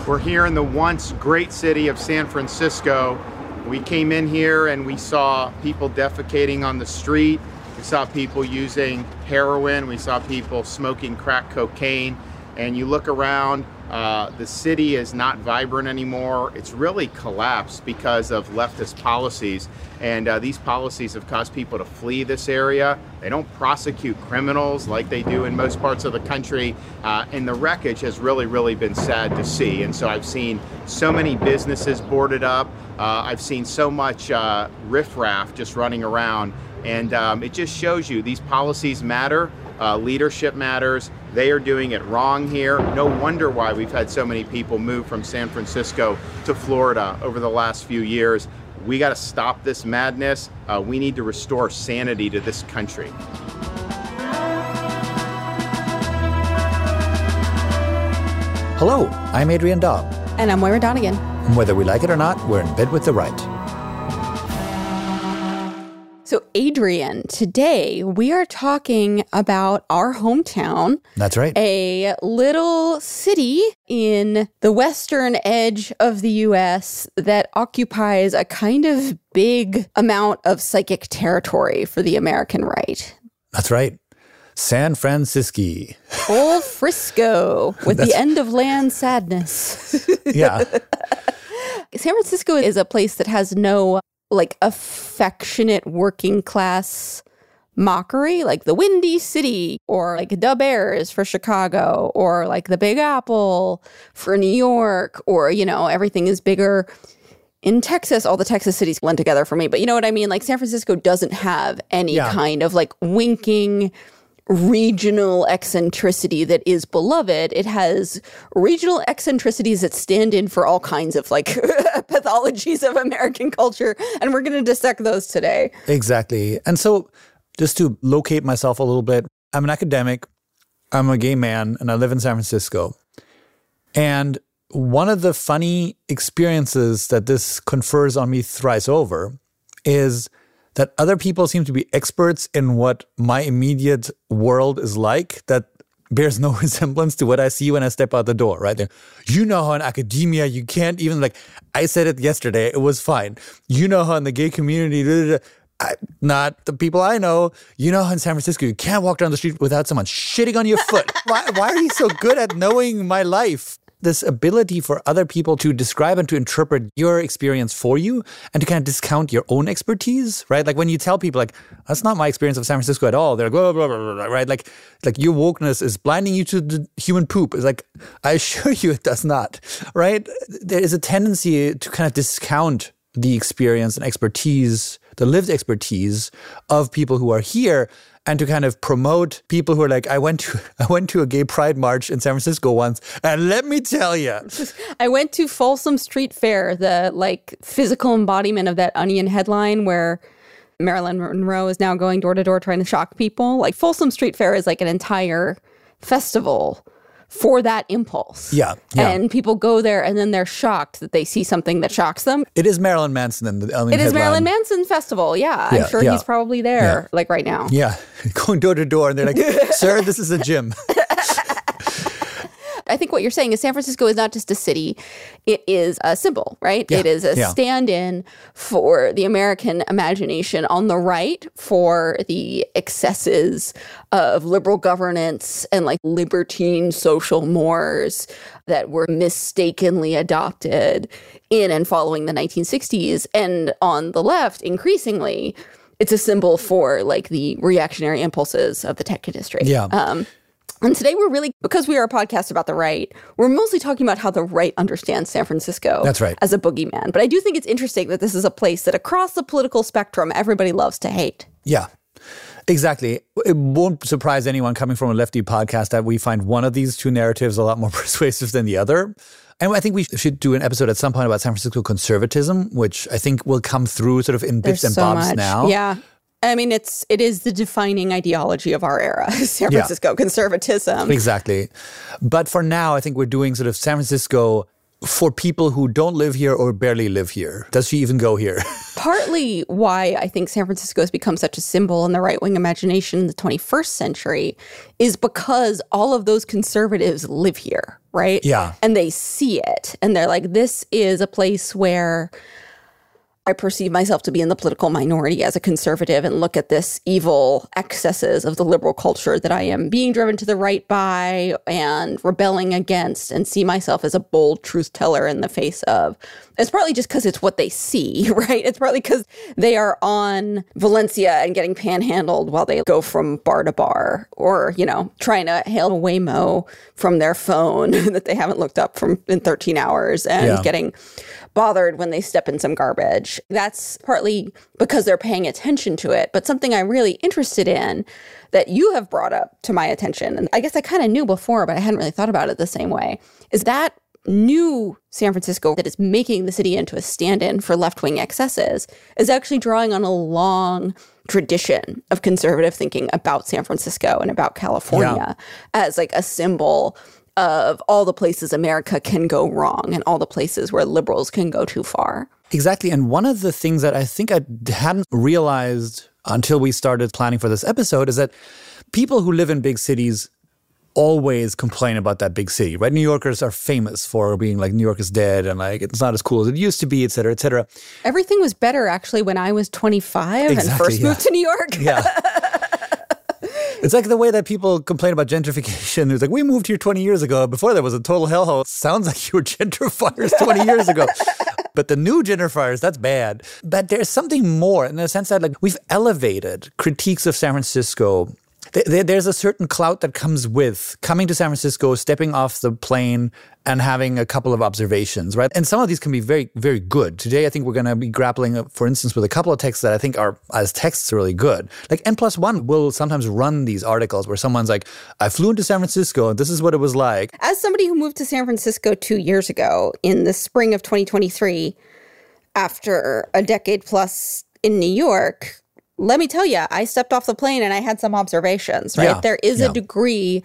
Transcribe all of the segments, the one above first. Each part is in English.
We're here in the once great city of San Francisco. We came in here and we saw people defecating on the street. We saw people using heroin. We saw people smoking crack cocaine. And you look around, the city is not vibrant anymore. It's really collapsed because of leftist policies. And these policies have caused people to flee this area. They don't prosecute criminals like they do in most parts of the country. And the wreckage has really been sad to see. And so I've seen so many businesses boarded up. I've seen so much riffraff just running around. And it just shows you these policies matter. Leadership matters. They are doing it wrong here. No wonder why we've had so many people move from San Francisco to Florida over the last few years. We got to stop this madness. We need to restore sanity to this country. Hello, I'm Adrian Daub. And I'm Moira Donegan. And whether we like it or not, we're in bed with the right. So, Adrian, today we are talking about our hometown. That's right. A little city in the western edge of the U.S. that occupies a kind of big amount of psychic territory for the American right. That's right. San Francisco. Old Frisco with the end of land sadness. Yeah. San Francisco is a place that has no affectionate working class mockery, like the Windy City, or like the Bears for Chicago, or like the Big Apple for New York, or, everything is bigger in Texas. All the Texas cities blend together for me. But you know what I mean? Like San Francisco doesn't have any kind of winking regional eccentricity that is beloved. It has regional eccentricities that stand in for all kinds of pathologies of American culture. And we're going to dissect those today. Exactly. And so just to locate myself a little bit, I'm an academic, I'm a gay man, and I live in San Francisco. And one of the funny experiences that this confers on me thrice over is that other people seem to be experts in what my immediate world is like that bears no resemblance to what I see when I step out the door, right? How in academia you can't even, I said it yesterday, it was fine. How in the gay community, not the people I know, how in San Francisco you can't walk down the street without someone shitting on your foot. Why are you so good at knowing my life? This ability for other people to describe and to interpret your experience for you and to kind of discount your own expertise, right? Like when you tell people, that's not my experience of San Francisco at all. They're like, blah, blah, blah, blah, blah, right? Like your wokeness is blinding you to the human poop. It's like, I assure you it does not, right? There is a tendency to kind of discount the experience and expertise, the lived expertise of people who are here, and to kind of promote people who are like, I went to a gay pride march in San Francisco once, and let me tell you. I went to Folsom Street Fair, the physical embodiment of that Onion headline where Marilyn Monroe is now going door to door trying to shock people. Folsom Street Fair is an entire festival for that impulse. Yeah. And people go there and then they're shocked that they see something that shocks them. It is Marilyn Manson in the Onion It is headline. Marilyn Manson Festival, yeah. I'm sure he's probably there, right now. Yeah, going door to door and they're like, sir, this is a gym. I think what you're saying is San Francisco is not just a city. It is a symbol, right? Yeah. It is a stand-in for the American imagination on the right, for the excesses of liberal governance and libertine social mores that were mistakenly adopted in and following the 1960s. And on the left, increasingly, it's a symbol for the reactionary impulses of the tech industry. Yeah. And today we're really, because we are a podcast about the right, we're mostly talking about how the right understands San Francisco. That's right. As a boogeyman. But I do think it's interesting that this is a place that across the political spectrum, everybody loves to hate. Yeah, exactly. It won't surprise anyone coming from a lefty podcast that we find one of these two narratives a lot more persuasive than the other. And I think we should do an episode at some point about San Francisco conservatism, which I think will come through sort of in bits and bobs now. Yeah. I mean, it is the defining ideology of our era, San Francisco conservatism. Exactly. But for now, I think we're doing sort of San Francisco for people who don't live here or barely live here. Does she even go here? partly why I think San Francisco has become such a symbol in the right-wing imagination in the 21st century is because all of those conservatives live here, right? Yeah. And they see it. And they're like, this is a place where I perceive myself to be in the political minority as a conservative and look at this evil excesses of the liberal culture that I am being driven to the right by and rebelling against, and see myself as a bold truth teller in the face of. It's partly just because it's what they see, right? It's partly because they are on Valencia and getting panhandled while they go from bar to bar, or, trying to hail a Waymo from their phone that they haven't looked up in 13 hours and getting bothered when they step in some garbage. That's partly because they're paying attention to it. But something I'm really interested in that you have brought up to my attention, and I guess I kind of knew before, but I hadn't really thought about it the same way, is that new San Francisco that is making the city into a stand-in for left-wing excesses is actually drawing on a long tradition of conservative thinking about San Francisco and about California as like a symbol of all the places America can go wrong and all the places where liberals can go too far. Exactly. And one of the things that I think I hadn't realized until we started planning for this episode is that people who live in big cities always complain about that big city, right? New Yorkers are famous for being like, New York is dead and like, it's not as cool as it used to be, et cetera, et cetera. Everything was better actually when I was 25 and first moved to New York. Yeah. It's like the way that people complain about gentrification. It's like, we moved here 20 years ago. Before there was a total hellhole. Sounds like you were gentrifiers 20 years ago. But the new gentrifiers, that's bad. But there's something more in the sense that like we've elevated critiques of San Francisco. There's a certain clout that comes with coming to San Francisco, stepping off the plane and having a couple of observations, right? And some of these can be very, very good. Today, I think we're going to be grappling, for instance, with a couple of texts that I think are, as texts, really good. Like N+1 will sometimes run these articles where someone's like, I flew into San Francisco and this is what it was like. As somebody who moved to San Francisco 2 years ago in the spring of 2023, after a decade plus in New York, let me tell you, I stepped off the plane and I had some observations, right? Yeah, there is a degree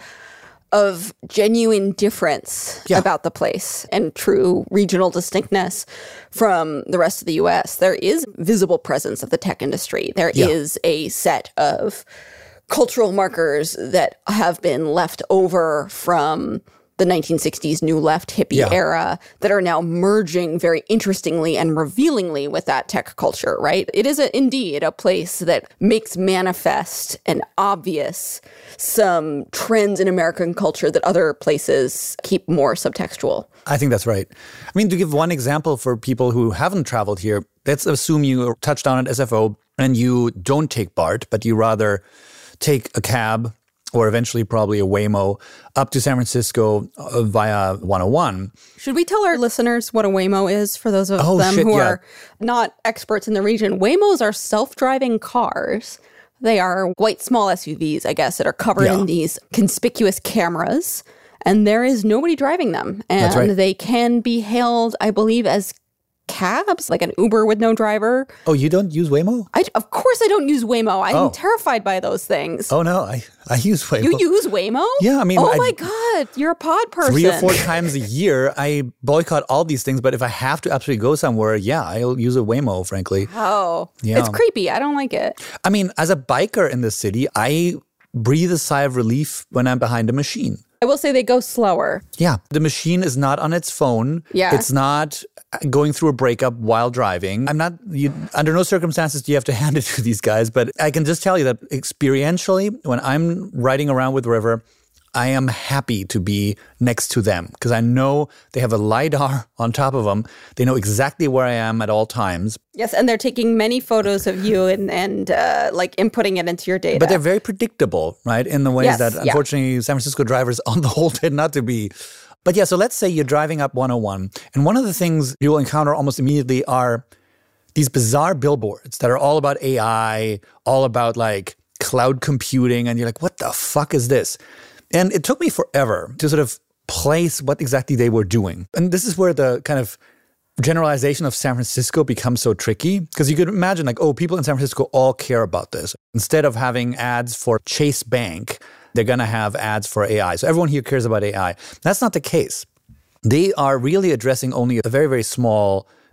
of genuine difference about the place and true regional distinctness from the rest of the U.S. There is visible presence of the tech industry. There is a set of cultural markers that have been left over from the 1960s New Left hippie era that are now merging very interestingly and revealingly with that tech culture, right? It is indeed a place that makes manifest and obvious some trends in American culture that other places keep more subtextual. I think that's right. I mean, to give one example for people who haven't traveled here, let's assume you touch down at SFO and you don't take BART, but you rather take a cab or eventually probably a Waymo up to San Francisco via 101. Should we tell our listeners what a Waymo is for those of them who are not experts in the region? Waymos are self-driving cars. They are white small SUVs, I guess, that are covered in these conspicuous cameras. And there is nobody driving them. And they can be hailed, I believe, as cabs, like an Uber with no driver. Oh, you don't use Waymo? Of course I don't use Waymo. I'm terrified by those things. Oh, no, I use Waymo. You use Waymo? Yeah, I mean... Oh, my God, you're a pod person. 3 or 4 times a year, I boycott all these things, but if I have to absolutely go somewhere, I'll use a Waymo, frankly. Oh, it's creepy. I don't like it. I mean, as a biker in the city, I breathe a sigh of relief when I'm behind a machine. I will say they go slower. Yeah. The machine is not on its phone. Yeah. It's not going through a breakup while driving. Under no circumstances do you have to hand it to these guys, but I can just tell you that experientially, when I'm riding around with River, I am happy to be next to them because I know they have a LiDAR on top of them. They know exactly where I am at all times. Yes, and they're taking many photos of you and like inputting it into your data. But they're very predictable, right? In the ways that unfortunately San Francisco drivers on the whole tend not to be. But so let's say you're driving up 101 and one of the things you'll encounter almost immediately are these bizarre billboards that are all about AI, all about like cloud computing. And you're like, what the fuck is this? And it took me forever to sort of place what exactly they were doing. And this is where the kind of generalization of San Francisco becomes so tricky. Because you could imagine like, people in San Francisco all care about this. Instead of having ads for Chase Bank, they're going to have ads for AI. So everyone here cares about AI. That's not the case. They are really addressing only a very, very small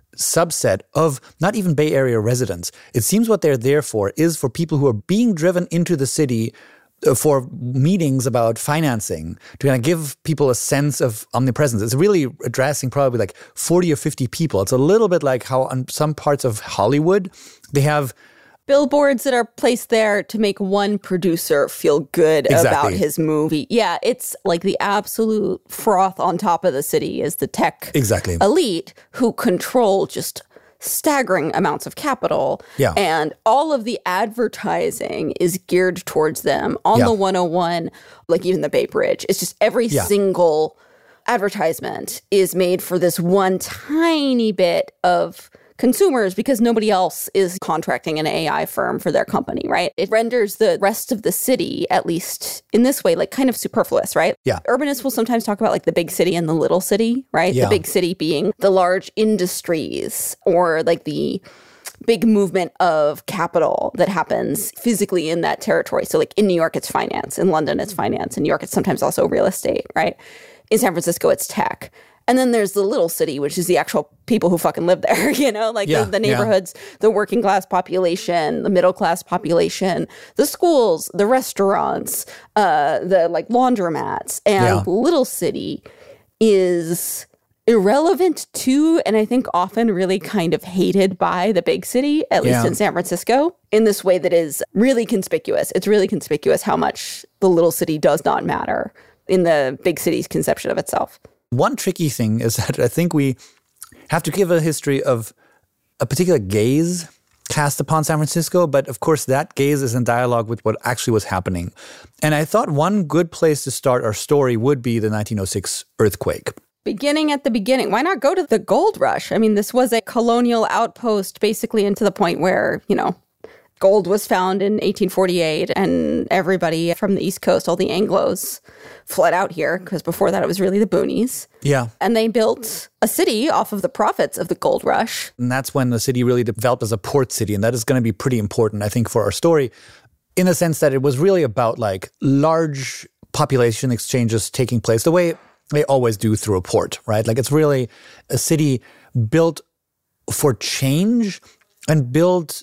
subset of not even Bay Area residents. It seems what they're there for is for people who are being driven into the city for meetings about financing, to kind of give people a sense of omnipresence. It's really addressing probably like 40 or 50 people. It's a little bit like how on some parts of Hollywood, they have billboards that are placed there to make one producer feel good about his movie. Yeah, it's like the absolute froth on top of the city is the tech elite who control just staggering amounts of capital. Yeah. And all of the advertising is geared towards them on the 101, like even the Bay Bridge. It's just every single advertisement is made for this one tiny bit of consumers because nobody else is contracting an AI firm for their company, right? It renders the rest of the city, at least in this way, like kind of superfluous, right? Yeah. Urbanists will sometimes talk about like the big city and the little city, right? Yeah. The big city being the large industries or like the big movement of capital that happens physically in that territory. So like in New York, it's finance. In London, it's finance. In New York, it's sometimes also real estate, right? In San Francisco, it's tech. And then there's the little city, which is the actual people who fucking live there, you know, like the neighborhoods, the working class population, the middle class population, the schools, the restaurants, the like laundromats. And little city is irrelevant to, and I think often really kind of hated by the big city, at least in San Francisco, in this way that is really conspicuous. It's really conspicuous how much the little city does not matter in the big city's conception of itself. One tricky thing is that I think we have to give a history of a particular gaze cast upon San Francisco, but of course that gaze is in dialogue with what actually was happening. And I thought one good place to start our story would be the 1906 earthquake. Beginning at the beginning. Why not go to the gold rush? I mean, this was a colonial outpost basically into the point where, you know, gold was found in 1848 and everybody from the East Coast, all the Anglos, fled out here because before that it was really the boonies. Yeah. And they built a city off of the profits of the gold rush. And that's when the city really developed as a port city. And that is going to be pretty important, I think, for our story, in the sense that it was really about like large population exchanges taking place the way they always do through a port, right? Like it's really a city built for change and built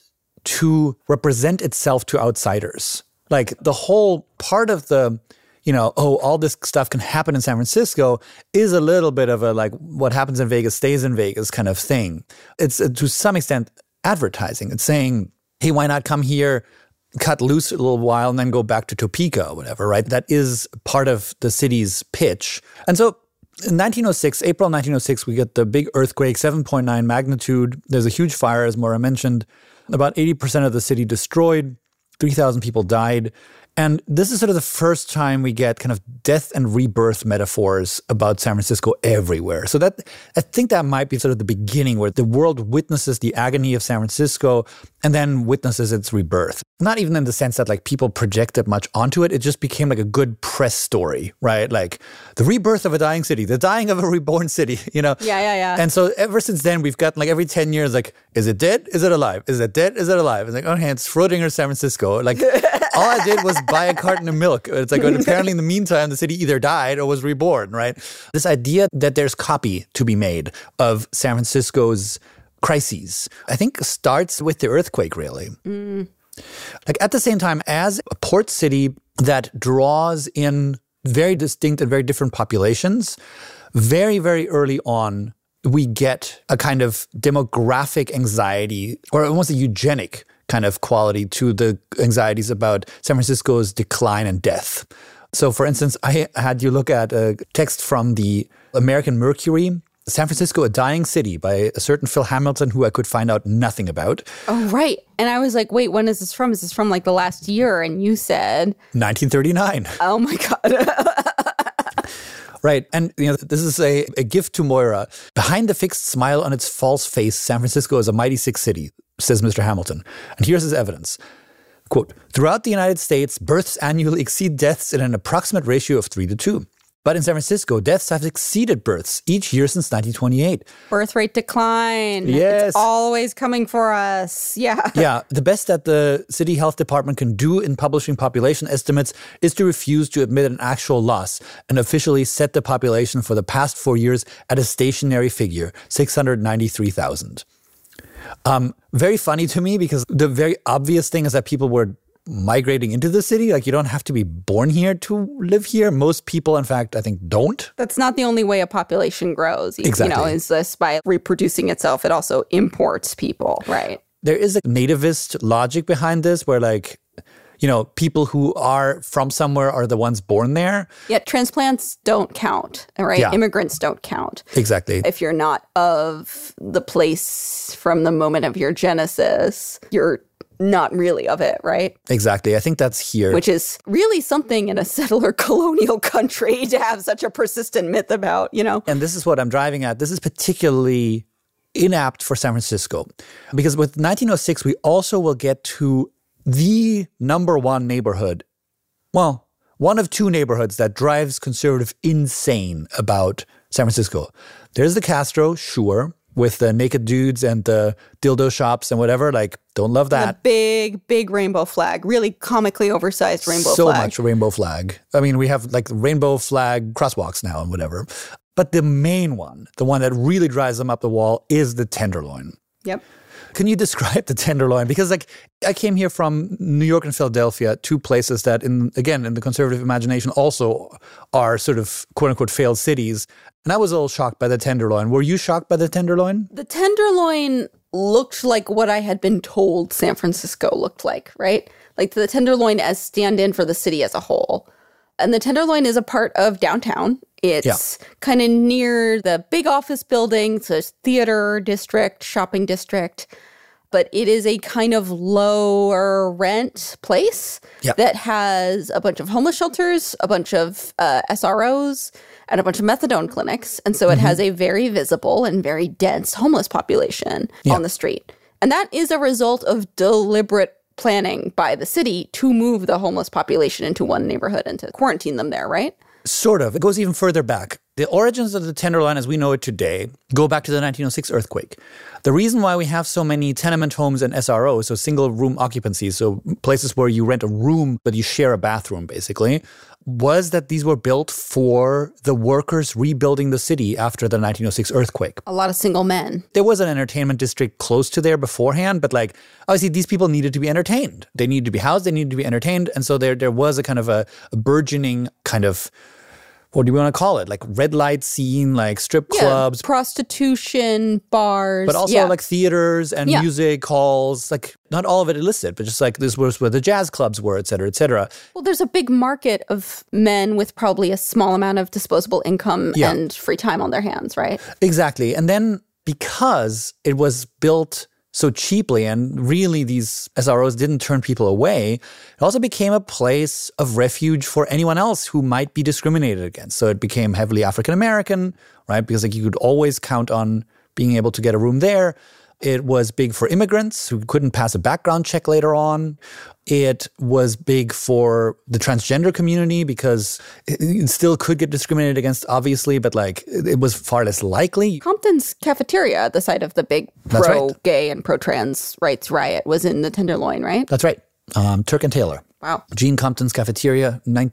to represent itself to outsiders. Like the whole part of the, you know, all this stuff can happen in San Francisco is a little bit of a like what happens in Vegas stays in Vegas kind of thing. It's to some extent advertising. It's saying, hey, why not come here, cut loose a little while and then go back to Topeka or whatever, right? That is part of the city's pitch. And so in 1906, April 1906, we get the big earthquake, 7.9 magnitude. There's a huge fire, as Maura mentioned. About 80% of the city destroyed, 3,000 people died. And this is sort of the first time we get kind of death and rebirth metaphors about San Francisco everywhere. So that I think that might be sort of the beginning where the world witnesses the agony of San Francisco and then witnesses its rebirth. Not even in the sense that like people projected much onto it. It just became like a good press story, right? Like the rebirth of a dying city, the dying of a reborn city, you know? Yeah. And so ever since then, we've gotten like every 10 years, like, is it dead? Is it alive? Is it dead? Is it alive? It's like, okay, it's Schrödinger, San Francisco. Like all I did was buy a carton of milk. It's like, apparently in the meantime, the city either died or was reborn, right? This idea that there's copy to be made of San Francisco's crises, I think starts with the earthquake, really. Like at the same time, as a port city that draws in very distinct and very different populations, very, very early on, we get a kind of demographic anxiety or almost a eugenic kind of quality to the anxieties about San Francisco's decline and death. So, for instance, I had you look at a text from the American Mercury, San Francisco, a Dying City, by a certain Phil Hamilton, who I could find out nothing about. Oh, right. And I was like, wait, when is this from? Is this from like the last year? And you said 1939. Oh my God. Right. And you know, this is a gift to Moira. Behind the fixed smile on its false face, San Francisco is a mighty sick city, says Mr. Hamilton. And here's his evidence. Quote, throughout the United States, births annually exceed deaths in an approximate ratio of 3 to 2. But in San Francisco, deaths have exceeded births each year since 1928. Birth rate decline. Yes. It's always coming for us. Yeah. Yeah. The best that the city health department can do in publishing population estimates is to refuse to admit an actual loss and officially set the population for the past 4 years at a stationary figure, 693,000. Very funny to me because the very obvious thing is that people were migrating into the city. Like, you don't have to be born here to live here. Most people, in fact, I think don't. That's not the only way a population grows. Exactly. You know, is this by reproducing itself. It also imports people, right? There is a nativist logic behind this where, like, you know, people who are from somewhere are the ones born there. Yet transplants don't count, right? Yeah. Immigrants don't count. Exactly. If you're not of the place from the moment of your genesis, you're not really of it, right? Exactly. I think that's here. Which is really something in a settler colonial country to have such a persistent myth about, you know? And this is what I'm driving at. This is particularly inapt for San Francisco. Because with 1906, we also will get to the number one neighborhood. Well, one of two neighborhoods that drives conservative insane about San Francisco. There's the Castro, sure, with the naked dudes and the dildo shops and whatever. Like, don't love that. The big rainbow flag. Really comically oversized rainbow flag. So much rainbow flag. I mean, we have like rainbow flag crosswalks now and whatever. But the main one, the one that really drives them up the wall, is the Tenderloin. Yep. Can you describe the Tenderloin? Because, like, I came here from New York and Philadelphia, two places that, in the conservative imagination also are sort of quote-unquote failed cities. And I was a little shocked by the Tenderloin. Were you shocked by the Tenderloin? The Tenderloin looked like what I had been told San Francisco looked like, right? Like the Tenderloin as stand-in for the city as a whole. And the Tenderloin is a part of downtown. It's kind of near the big office buildings, a theater district, shopping district. But it is a kind of lower rent place that has a bunch of homeless shelters, a bunch of SROs, and a bunch of methadone clinics. And so it has a very visible and very dense homeless population on the street. And that is a result of deliberate planning by the city to move the homeless population into one neighborhood and to quarantine them there, right? Sort of. It goes even further back. The origins of the Tenderloin as we know it today go back to the 1906 earthquake. The reason why we have so many tenement homes and SROs, so single room occupancies, so places where you rent a room but you share a bathroom basically, was that these were built for the workers rebuilding the city after the 1906 earthquake. A lot of single men. There was an entertainment district close to there beforehand, but like obviously these people needed to be entertained. They needed to be housed, they needed to be entertained. And so there was a kind of a burgeoning kind of, what do you want to call it? Like red light scene, like strip clubs. Prostitution, bars. But also like theaters and music halls, like not all of it illicit, but just like this was where the jazz clubs were, et cetera, et cetera. Well, there's a big market of men with probably a small amount of disposable income and free time on their hands, right? Exactly. And then because it was built so cheaply, and really these SROs didn't turn people away, it also became a place of refuge for anyone else who might be discriminated against. So it became heavily African-American, right? Because like you could always count on being able to get a room there. It was big for immigrants who couldn't pass a background check later on. It was big for the transgender community because it still could get discriminated against, obviously, but like it was far less likely. Compton's cafeteria at the site of the big pro-gay and pro-trans rights riot was in the Tenderloin, right? That's right. Turk and Taylor. Wow. Gene Compton's Cafeteria,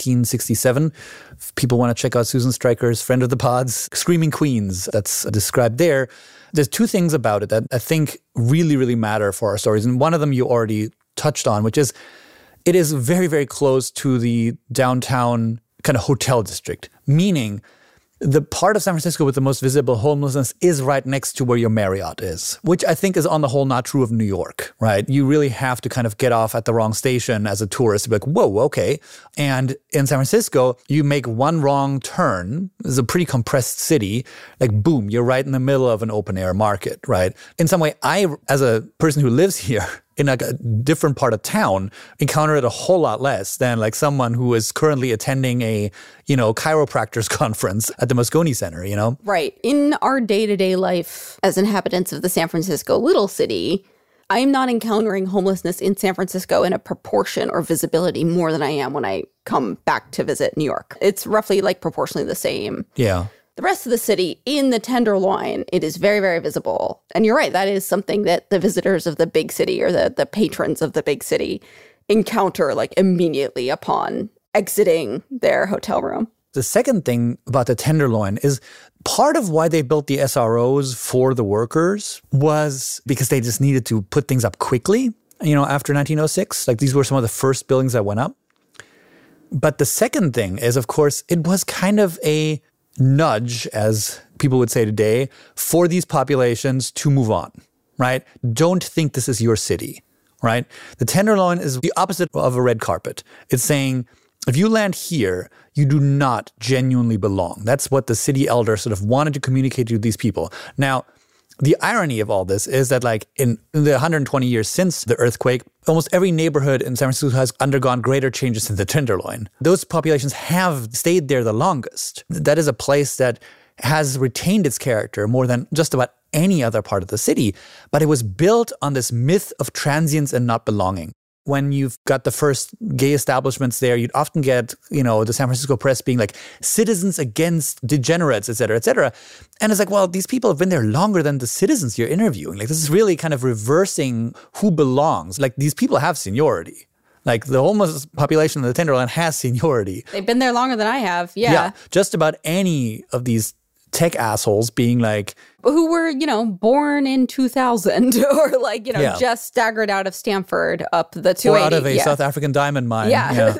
1967. If people want to check out Susan Stryker's Friend of the Pods, Screaming Queens, that's described there. There's two things about it that I think really, really matter for our stories. And one of them you already touched on, which is it is very, very close to the downtown kind of hotel district, meaning the part of San Francisco with the most visible homelessness is right next to where your Marriott is, which I think is on the whole not true of New York, right? You really have to kind of get off at the wrong station as a tourist to be like, whoa, okay. And in San Francisco, you make one wrong turn. It's a pretty compressed city. Like, boom, you're right in the middle of an open air market, right? In some way, I, as a person who lives here, in like a different part of town, encounter it a whole lot less than like someone who is currently attending a, chiropractors conference at the Moscone Center, Right. In our day-to-day life as inhabitants of the San Francisco little city, I'm not encountering homelessness in San Francisco in a proportion or visibility more than I am when I come back to visit New York. It's roughly like proportionally the same. Yeah. The rest of the city, in the Tenderloin, it is very, very visible. And you're right, that is something that the visitors of the big city or the patrons of the big city encounter like immediately upon exiting their hotel room. The second thing about the Tenderloin is part of why they built the SROs for the workers was because they just needed to put things up quickly, after 1906. Like these were some of the first buildings that went up. But the second thing is, of course, it was kind of a nudge, as people would say today, for these populations to move on, right? Don't think this is your city, right? The Tenderloin is the opposite of a red carpet. It's saying, if you land here, you do not genuinely belong. That's what the city elder sort of wanted to communicate to these people. Now, the irony of all this is that like in the 120 years since the earthquake, almost every neighborhood in San Francisco has undergone greater changes than the Tenderloin. Those populations have stayed there the longest. That is a place that has retained its character more than just about any other part of the city. But it was built on this myth of transience and not belonging. When you've got the first gay establishments there, you'd often get, the San Francisco press being like, citizens against degenerates, et cetera, et cetera. And it's like, well, these people have been there longer than the citizens you're interviewing. Like, this is really kind of reversing who belongs. Like, these people have seniority. Like, the homeless population of the Tenderloin has seniority. They've been there longer than I have, yeah. Just about any of these tech assholes being like, who were, born in 2000 or like, just staggered out of Stanford up the 280. Or out of a South African diamond mine. Yeah.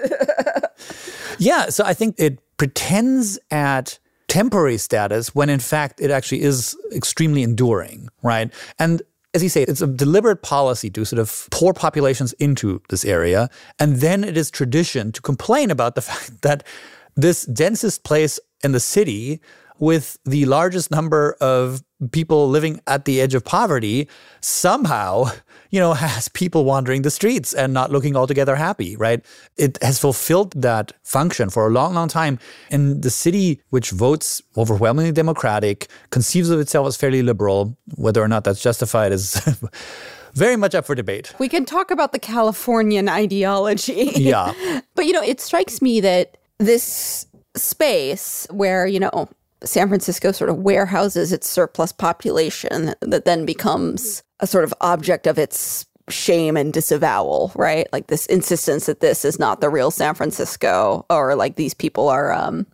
Yeah. So I think it pretends at temporary status when in fact it actually is extremely enduring, right? And as you say, it's a deliberate policy to sort of pour populations into this area. And then it is tradition to complain about the fact that this densest place in the city with the largest number of people living at the edge of poverty somehow, has people wandering the streets and not looking altogether happy, right? It has fulfilled that function for a long, long time. In the city, which votes overwhelmingly Democratic, conceives of itself as fairly liberal, whether or not that's justified is very much up for debate. We can talk about the Californian ideology. Yeah. But, it strikes me that this space where, San Francisco sort of warehouses its surplus population that then becomes a sort of object of its shame and disavowal, right? Like this insistence that this is not the real San Francisco, or like these people are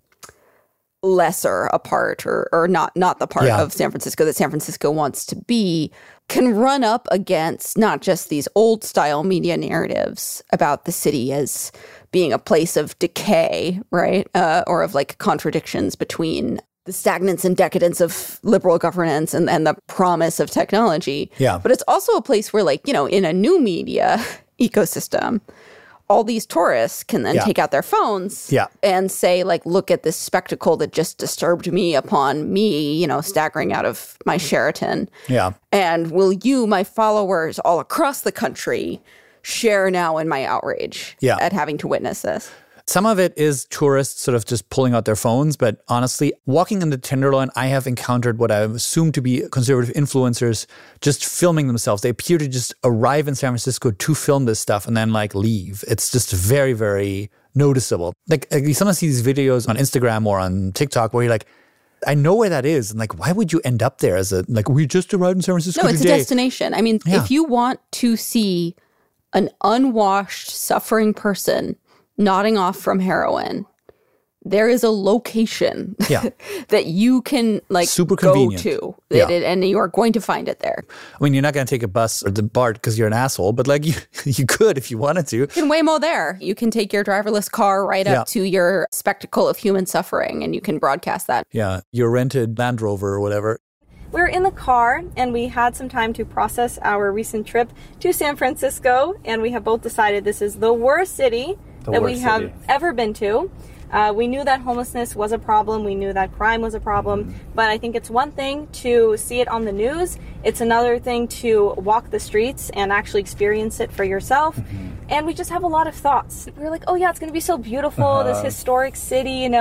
lesser a part or not the part of San Francisco that San Francisco wants to be, can run up against not just these old style media narratives about the city as being a place of decay, right? Or of like contradictions between the stagnance and decadence of liberal governance and the promise of technology. Yeah. But it's also a place where, like, in a new media ecosystem, all these tourists can then take out their phones and say, like, look at this spectacle that just disturbed me upon me, staggering out of my Sheraton. Yeah. And will you, my followers all across the country, share now in my outrage at having to witness this? Some of it is tourists sort of just pulling out their phones, but honestly, walking in the Tenderloin, I have encountered what I assume to be conservative influencers just filming themselves. They appear to just arrive in San Francisco to film this stuff and then like leave. It's just very, very noticeable. Like you sometimes see these videos on Instagram or on TikTok where you're like, I know where that is. And like, why would you end up there we just arrived in San Francisco today? No, it's a destination. I mean, if you want to see an unwashed, suffering person nodding off from heroin, there is a location that you can super go convenient to, and you are going to find it there. I mean, you're not going to take a bus or the BART because you're an asshole, but like you could if you wanted to. You can Waymo there. You can take your driverless car right up to your spectacle of human suffering, and you can broadcast that. Yeah, your rented Land Rover or whatever. We were in the car and we had some time to process our recent trip to San Francisco, and we have both decided this is the worst city that we have ever been to. We knew that homelessness was a problem. We knew that crime was a problem. But I think it's one thing to see it on the news. It's another thing to walk the streets and actually experience it for yourself. And we just have a lot of thoughts. We were like, oh yeah, it's going to be so beautiful, this historic city,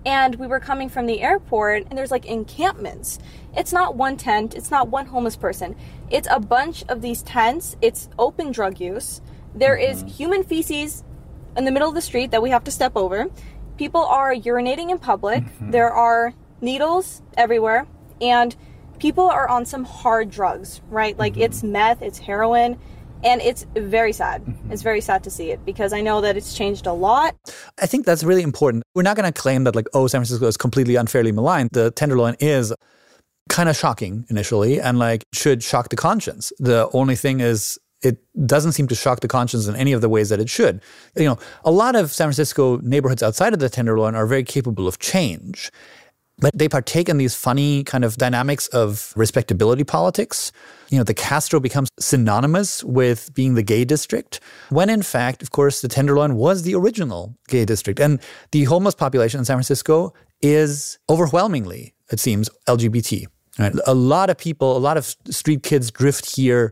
And we were coming from the airport, and there's like encampments. It's not one tent, it's not one homeless person. It's a bunch of these tents. It's open drug use. There is human feces in the middle of the street that we have to step over. People are urinating in public. There are needles everywhere. And people are on some hard drugs, right? Like it's meth, it's heroin. And it's very sad. It's very sad to see it because I know that it's changed a lot. I think that's really important. We're not going to claim that like, oh, San Francisco is completely unfairly maligned. The Tenderloin is kind of shocking initially and like should shock the conscience. The only thing is it doesn't seem to shock the conscience in any of the ways that it should. You know, a lot of San Francisco neighborhoods outside of the Tenderloin are very capable of change. But they partake in these funny kind of dynamics of respectability politics. You know, the Castro becomes synonymous with being the gay district, when in fact, of course, the Tenderloin was the original gay district. And the homeless population in San Francisco is overwhelmingly, it seems, LGBT. Right? A lot of people, a lot of street kids drift here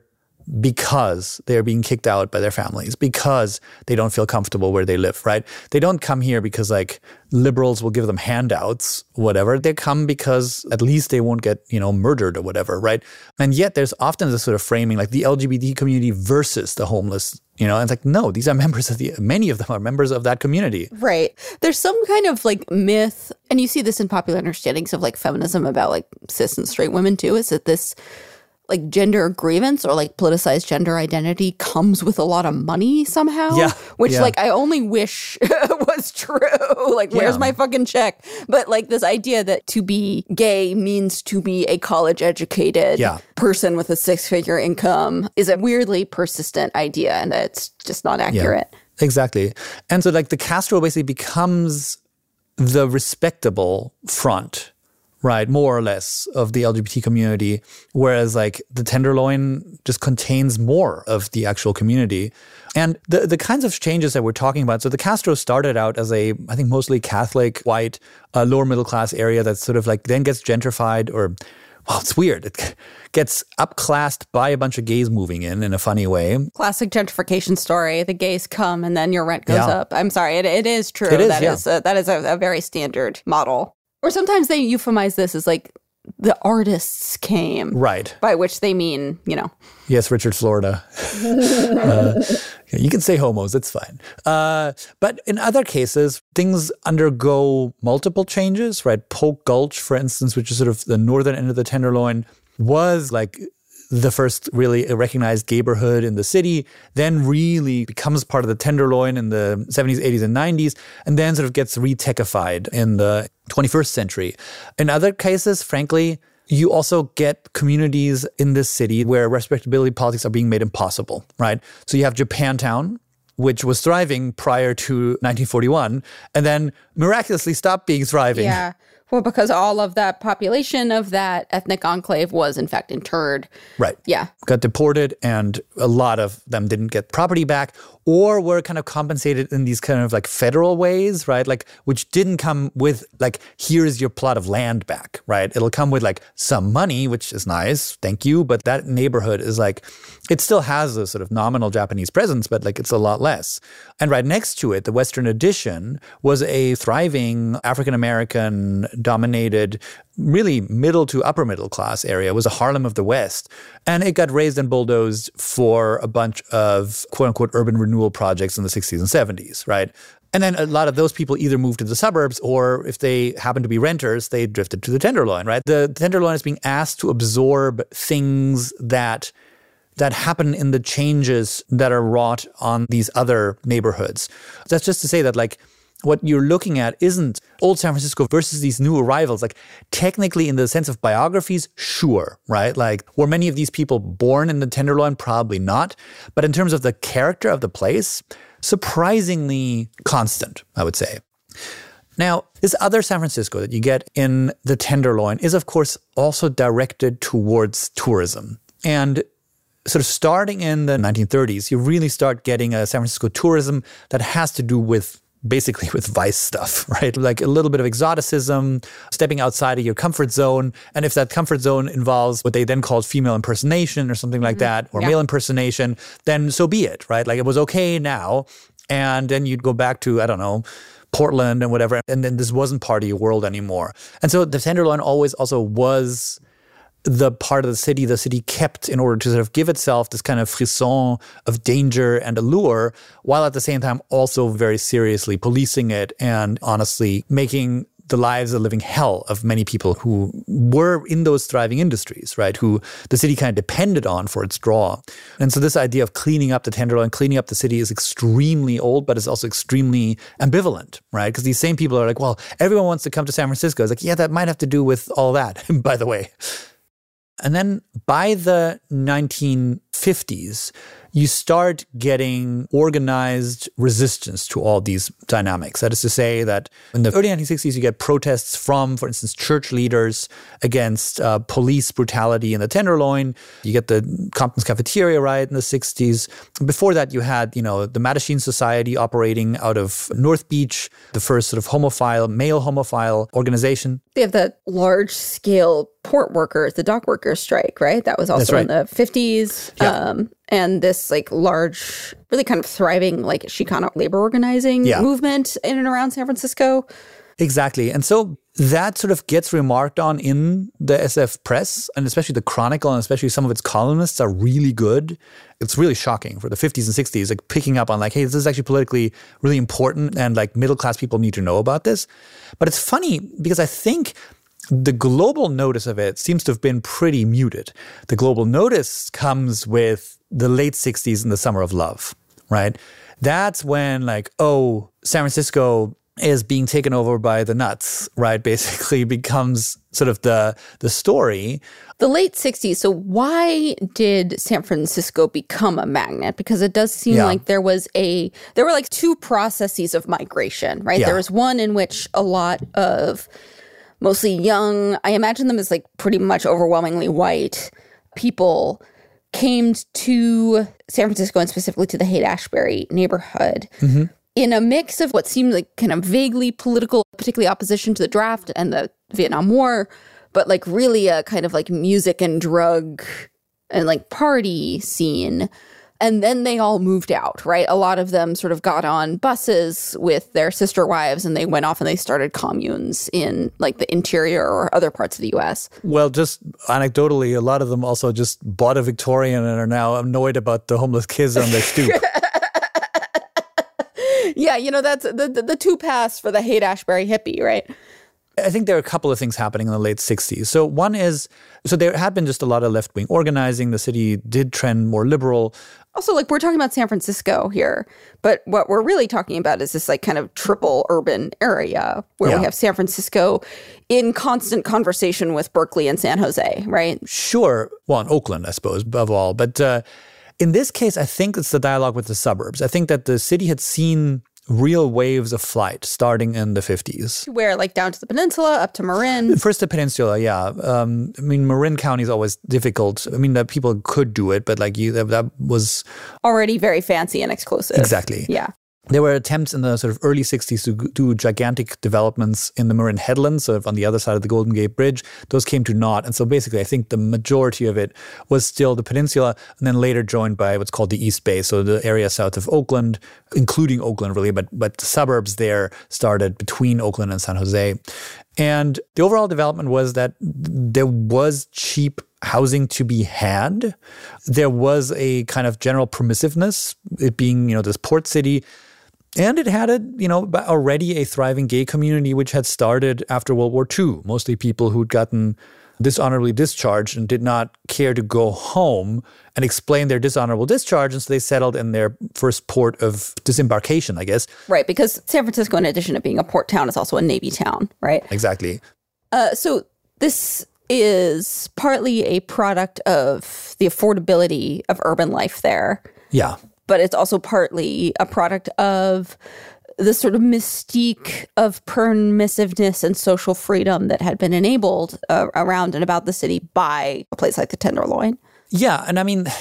because they're being kicked out by their families, because they don't feel comfortable where they live, right? They don't come here because like liberals will give them handouts, whatever. They come because at least they won't get, you know, murdered or whatever, right? And yet there's often this sort of framing like the LGBT community versus the homeless, you know, and it's like, no, these are members of many of them are members of that community. Right. There's some kind of like myth, and you see this in popular understandings of like feminism about like cis and straight women too, is that this like gender grievance or like politicized gender identity comes with a lot of money somehow, which like I only wish was true. Like, where's my fucking check? But like this idea that to be gay means to be a college educated person with a 6-figure income is a weirdly persistent idea, and it's just not accurate. Yeah, exactly. And so like the Castro basically becomes the respectable front, right, more or less, of the LGBT community, whereas like the Tenderloin just contains more of the actual community. And the kinds of changes that we're talking about, so the Castro started out as a, I think, mostly Catholic, white, lower middle class area that sort of like then gets gentrified or, well, it's weird. It gets upclassed by a bunch of gays moving in a funny way. Classic gentrification story. The gays come and then your rent goes up. I'm sorry, it is true. It is, that is a very standard model. Or sometimes they euphemize this as like the artists came. Right. By which they mean, you know. Yes, Richard Florida. You can say homos, it's fine. But in other cases, things undergo multiple changes, right? Polk Gulch, for instance, which is sort of the northern end of the Tenderloin, was like the first really recognized gayborhood in the city, then really becomes part of the Tenderloin in the 70s, 80s, and 90s, and then sort of gets re-techified in the 21st century. In other cases, frankly, you also get communities in this city where respectability politics are being made impossible, right? So you have Japantown, which was thriving prior to 1941, and then miraculously stopped being thriving. Yeah. Well, because all of that population of that ethnic enclave was, in fact, interred. Right. Yeah. Got deported, and a lot of them didn't get property back or were kind of compensated in these kind of like federal ways, right? Like, which didn't come with like, here's your plot of land back, right? It'll come with like some money, which is nice, thank you. But that neighborhood is like, it still has a sort of nominal Japanese presence, but like it's a lot less. And right next to it, the Western Addition was a thriving African-American dominated, really middle to upper middle class area. It was a Harlem of the West. And it got raised and bulldozed for a bunch of quote unquote urban renewal projects in the 60s and 70s, right? And then a lot of those people either moved to the suburbs or if they happened to be renters, they drifted to the Tenderloin, right? The Tenderloin is being asked to absorb things that happen in the changes that are wrought on these other neighborhoods. That's just to say that like, what you're looking at isn't old San Francisco versus these new arrivals. Like technically in the sense of biographies, sure, right? Like were many of these people born in the Tenderloin? Probably not. But in terms of the character of the place, surprisingly constant, I would say. Now, this other San Francisco that you get in the Tenderloin is, of course, also directed towards tourism. And sort of starting in the 1930s, you really start getting a San Francisco tourism that has to do with basically with vice stuff, right? Like a little bit of exoticism, stepping outside of your comfort zone. And if that comfort zone involves what they then called female impersonation or something like that, or male impersonation, then so be it, right? Like it was okay now. And then you'd go back to, I don't know, Portland and whatever. And then this wasn't part of your world anymore. And so the Tenderloin always also was the part of the city kept in order to sort of give itself this kind of frisson of danger and allure, while at the same time also very seriously policing it and honestly making the lives a living hell of many people who were in those thriving industries, right? Who the city kind of depended on for its draw. And so this idea of cleaning up the Tenderloin, cleaning up the city is extremely old, but it's also extremely ambivalent, right? Because these same people are like, well, everyone wants to come to San Francisco. It's like, yeah, that might have to do with all that, by the way. And then by the 1950s, you start getting organized resistance to all these dynamics. That is to say that in the early 1960s, you get protests from, for instance, church leaders against police brutality in the Tenderloin. You get the Compton's Cafeteria riot in the 60s. Before that, you had, the Mattachine Society operating out of North Beach, the first sort of male homophile organization. They have the large-scale port workers, the dock workers strike, right? That was also in the 50s. Yeah. And this large, really kind of thriving Chicano labor organizing movement in and around San Francisco. Exactly. And so that sort of gets remarked on in the SF press, and especially the Chronicle, and especially some of its columnists are really good. It's really shocking for the 50s and 60s, picking up on hey, this is actually politically really important and middle-class people need to know about this. But it's funny because I think the global notice of it seems to have been pretty muted. The global notice comes with the late 60s and the Summer of Love, right? That's when San Francisco is being taken over by the nuts, right? Basically becomes sort of the story. The late 60s. So why did San Francisco become a magnet? Because it does seem like there were two processes of migration, right? Yeah. There was one in which a lot of mostly young, I imagine them as pretty much overwhelmingly white people came to San Francisco and specifically to the Haight-Ashbury neighborhood in a mix of what seemed like kind of vaguely political, particularly opposition to the draft and the Vietnam War, but really a kind of music and drug and party scene. And then they all moved out, right? A lot of them sort of got on buses with their sister wives and they went off and they started communes in the interior or other parts of the U.S. Well, just anecdotally, a lot of them also just bought a Victorian and are now annoyed about the homeless kids on their stoop. Yeah, that's the two paths for the Haight-Ashbury hippie, right? I think there are a couple of things happening in the late 60s. So one is, there had been just a lot of left-wing organizing. The city did trend more liberal. Also, we're talking about San Francisco here, but what we're really talking about is this kind of triple urban area where we have San Francisco in constant conversation with Berkeley and San Jose, right? Sure. Well, in Oakland, I suppose, above all. But in this case, I think it's the dialogue with the suburbs. I think that the city had seen real waves of flight starting in the 50s. Where, down to the peninsula, up to Marin? First the peninsula, yeah. Marin County is always difficult. That people could do it, but that was already very fancy and exclusive. Exactly. Yeah. There were attempts in the sort of early 60s to do gigantic developments in the Marin Headlands, sort of on the other side of the Golden Gate Bridge. Those came to naught. And so basically, I think the majority of it was still the peninsula, and then later joined by what's called the East Bay, so the area south of Oakland, including Oakland really, but the suburbs there started between Oakland and San Jose. And the overall development was that there was cheap housing to be had. There was a kind of general permissiveness, it being, this port city. And it had already a thriving gay community, which had started after World War II. Mostly people who'd gotten dishonorably discharged and did not care to go home and explain their dishonorable discharge. And so they settled in their first port of disembarkation, I guess. Right, because San Francisco, in addition to being a port town, is also a Navy town, right? Exactly. So this is partly a product of the affordability of urban life there. Yeah. But it's also partly a product of the sort of mystique of permissiveness and social freedom that had been enabled around and about the city by a place like the Tenderloin. Yeah, and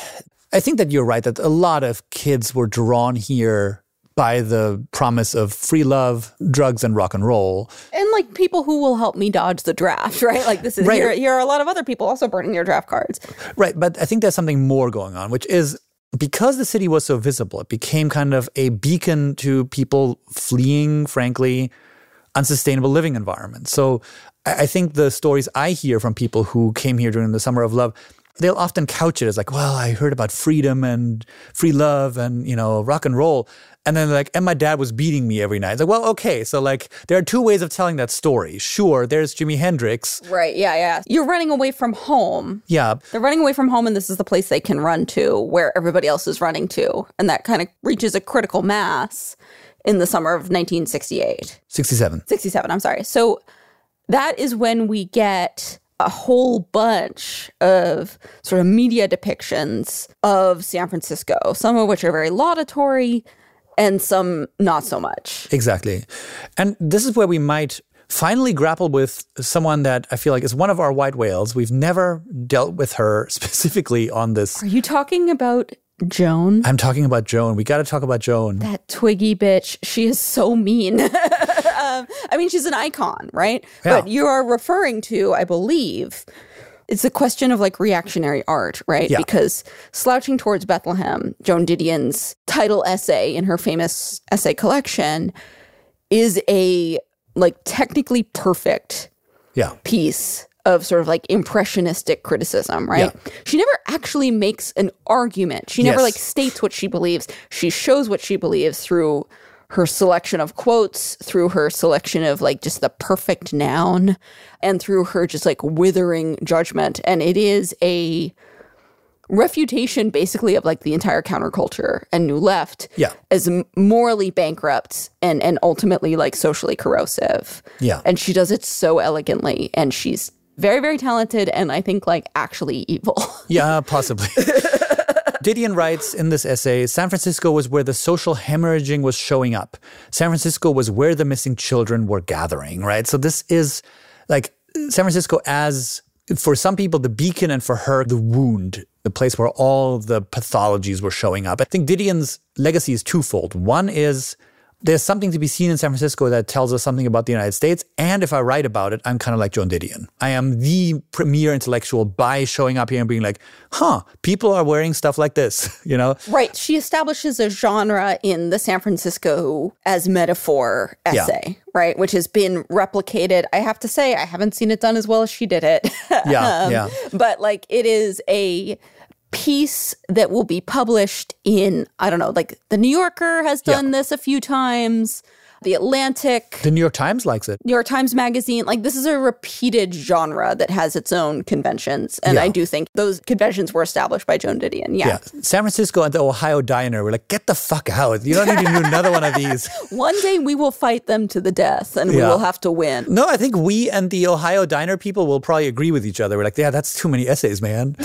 I think that you're right, that a lot of kids were drawn here by the promise of free love, drugs, and rock and roll. And people who will help me dodge the draft, right? This is right. Here are a lot of other people also burning their draft cards. Right, but I think there's something more going on, which is because the city was so visible, it became kind of a beacon to people fleeing, frankly, unsustainable living environments. So I think the stories I hear from people who came here during the Summer of Love, they'll often couch it as like, well, I heard about freedom and free love and, rock and roll. And then like, and my dad was beating me every night. It's like, well, okay. So like, there are two ways of telling that story. Sure, there's Jimi Hendrix. Right, yeah. You're running away from home. Yeah. They're running away from home, and this is the place they can run to where everybody else is running to. And that kind of reaches a critical mass in the summer of 1968. 67, I'm sorry. So that is when we get a whole bunch of sort of media depictions of San Francisco, some of which are very laudatory and some not so much. Exactly. And this is where we might finally grapple with someone that I feel like is one of our white whales. We've never dealt with her specifically on this. Are you talking about Joan? I'm talking about Joan. We got to talk about Joan. That twiggy bitch. She is so mean. I mean, she's an icon, right? Yeah. But you are referring to, I believe, it's a question of like reactionary art, right? Yeah. Because Slouching Towards Bethlehem, Joan Didion's title essay in her famous essay collection, is a like technically perfect piece of sort of like impressionistic criticism, right? Yeah. She never actually makes an argument. She never like states what she believes. She shows what she believes through her selection of quotes, through her selection of like just the perfect noun, and through her just like withering judgment. And it is a refutation basically of like the entire counterculture and New Left as morally bankrupt and ultimately like socially corrosive. Yeah. And she does it so elegantly, and she's very, very talented, and I think like actually evil. Yeah, possibly. Didion writes in this essay, San Francisco was where the social hemorrhaging was showing up. San Francisco was where the missing children were gathering, right? So this is like San Francisco as, for some people, the beacon, and for her, the wound, the place where all the pathologies were showing up. I think Didion's legacy is twofold. One is there's something to be seen in San Francisco that tells us something about the United States. And if I write about it, I'm kind of like Joan Didion. I am the premier intellectual by showing up here and being like, people are wearing stuff like this, Right. She establishes a genre in the San Francisco as metaphor essay, right? Which has been replicated. I have to say, I haven't seen it done as well as she did it. But like it is a piece that will be published in, I don't know, like the New Yorker has done this a few times, the Atlantic. The New York Times likes it. New York Times Magazine. Like this is a repeated genre that has its own conventions. And I do think those conventions were established by Joan Didion. Yeah. San Francisco and the Ohio Diner were like, get the fuck out. You don't need to do another one of these. One day we will fight them to the death and we will have to win. No, I think we and the Ohio Diner people will probably agree with each other. We're like, yeah, that's too many essays, man.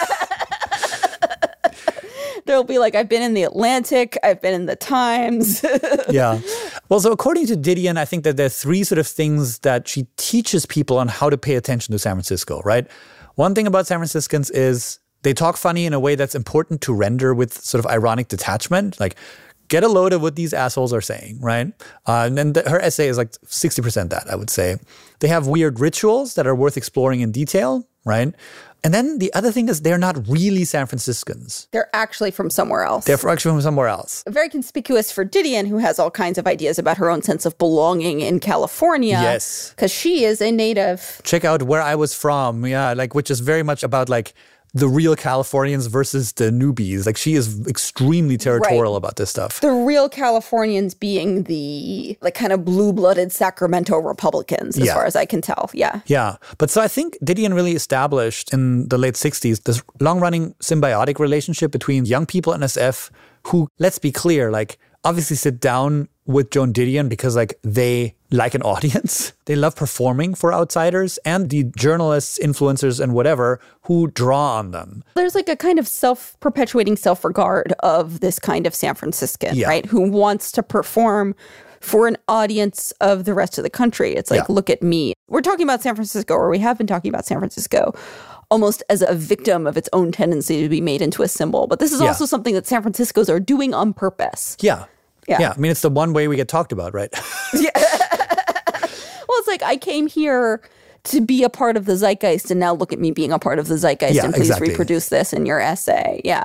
They'll be like, I've been in the Atlantic, I've been in the Times. Yeah. Well, so according to Didion, I think that there are three sort of things that she teaches people on how to pay attention to San Francisco, right? One thing about San Franciscans is they talk funny in a way that's important to render with sort of ironic detachment. Like, get a load of what these assholes are saying, right? And then her essay is like 60% that, I would say. They have weird rituals that are worth exploring in detail, right? And then the other thing is they're not really San Franciscans. They're actually from somewhere else. They're actually from somewhere else. Very conspicuous for Didion, who has all kinds of ideas about her own sense of belonging in California. Yes. Because she is a native. Check out Where I Was From, which is very much about like the real Californians versus the newbies. Like she is extremely territorial about this stuff. The real Californians being the like kind of blue-blooded Sacramento Republicans, as far as I can tell. Yeah. Yeah. But so I think Didion really established in the late 60s this long-running symbiotic relationship between young people in SF who, let's be clear, like obviously sit down with Joan Didion because like they like an audience. They love performing for outsiders, and the journalists, influencers, and whatever who draw on them. There's like a kind of self-perpetuating self-regard of this kind of San Franciscan, right? Who wants to perform for an audience of the rest of the country. It's like, look at me. We're talking about San Francisco, or we have been talking about San Francisco, almost as a victim of its own tendency to be made into a symbol. But this is also something that San Franciscos are doing on purpose. Yeah. I mean, it's the one way we get talked about, right? Well, it's like I came here to be a part of the zeitgeist, and now look at me being a part of the zeitgeist, and please reproduce this in your essay. Yeah.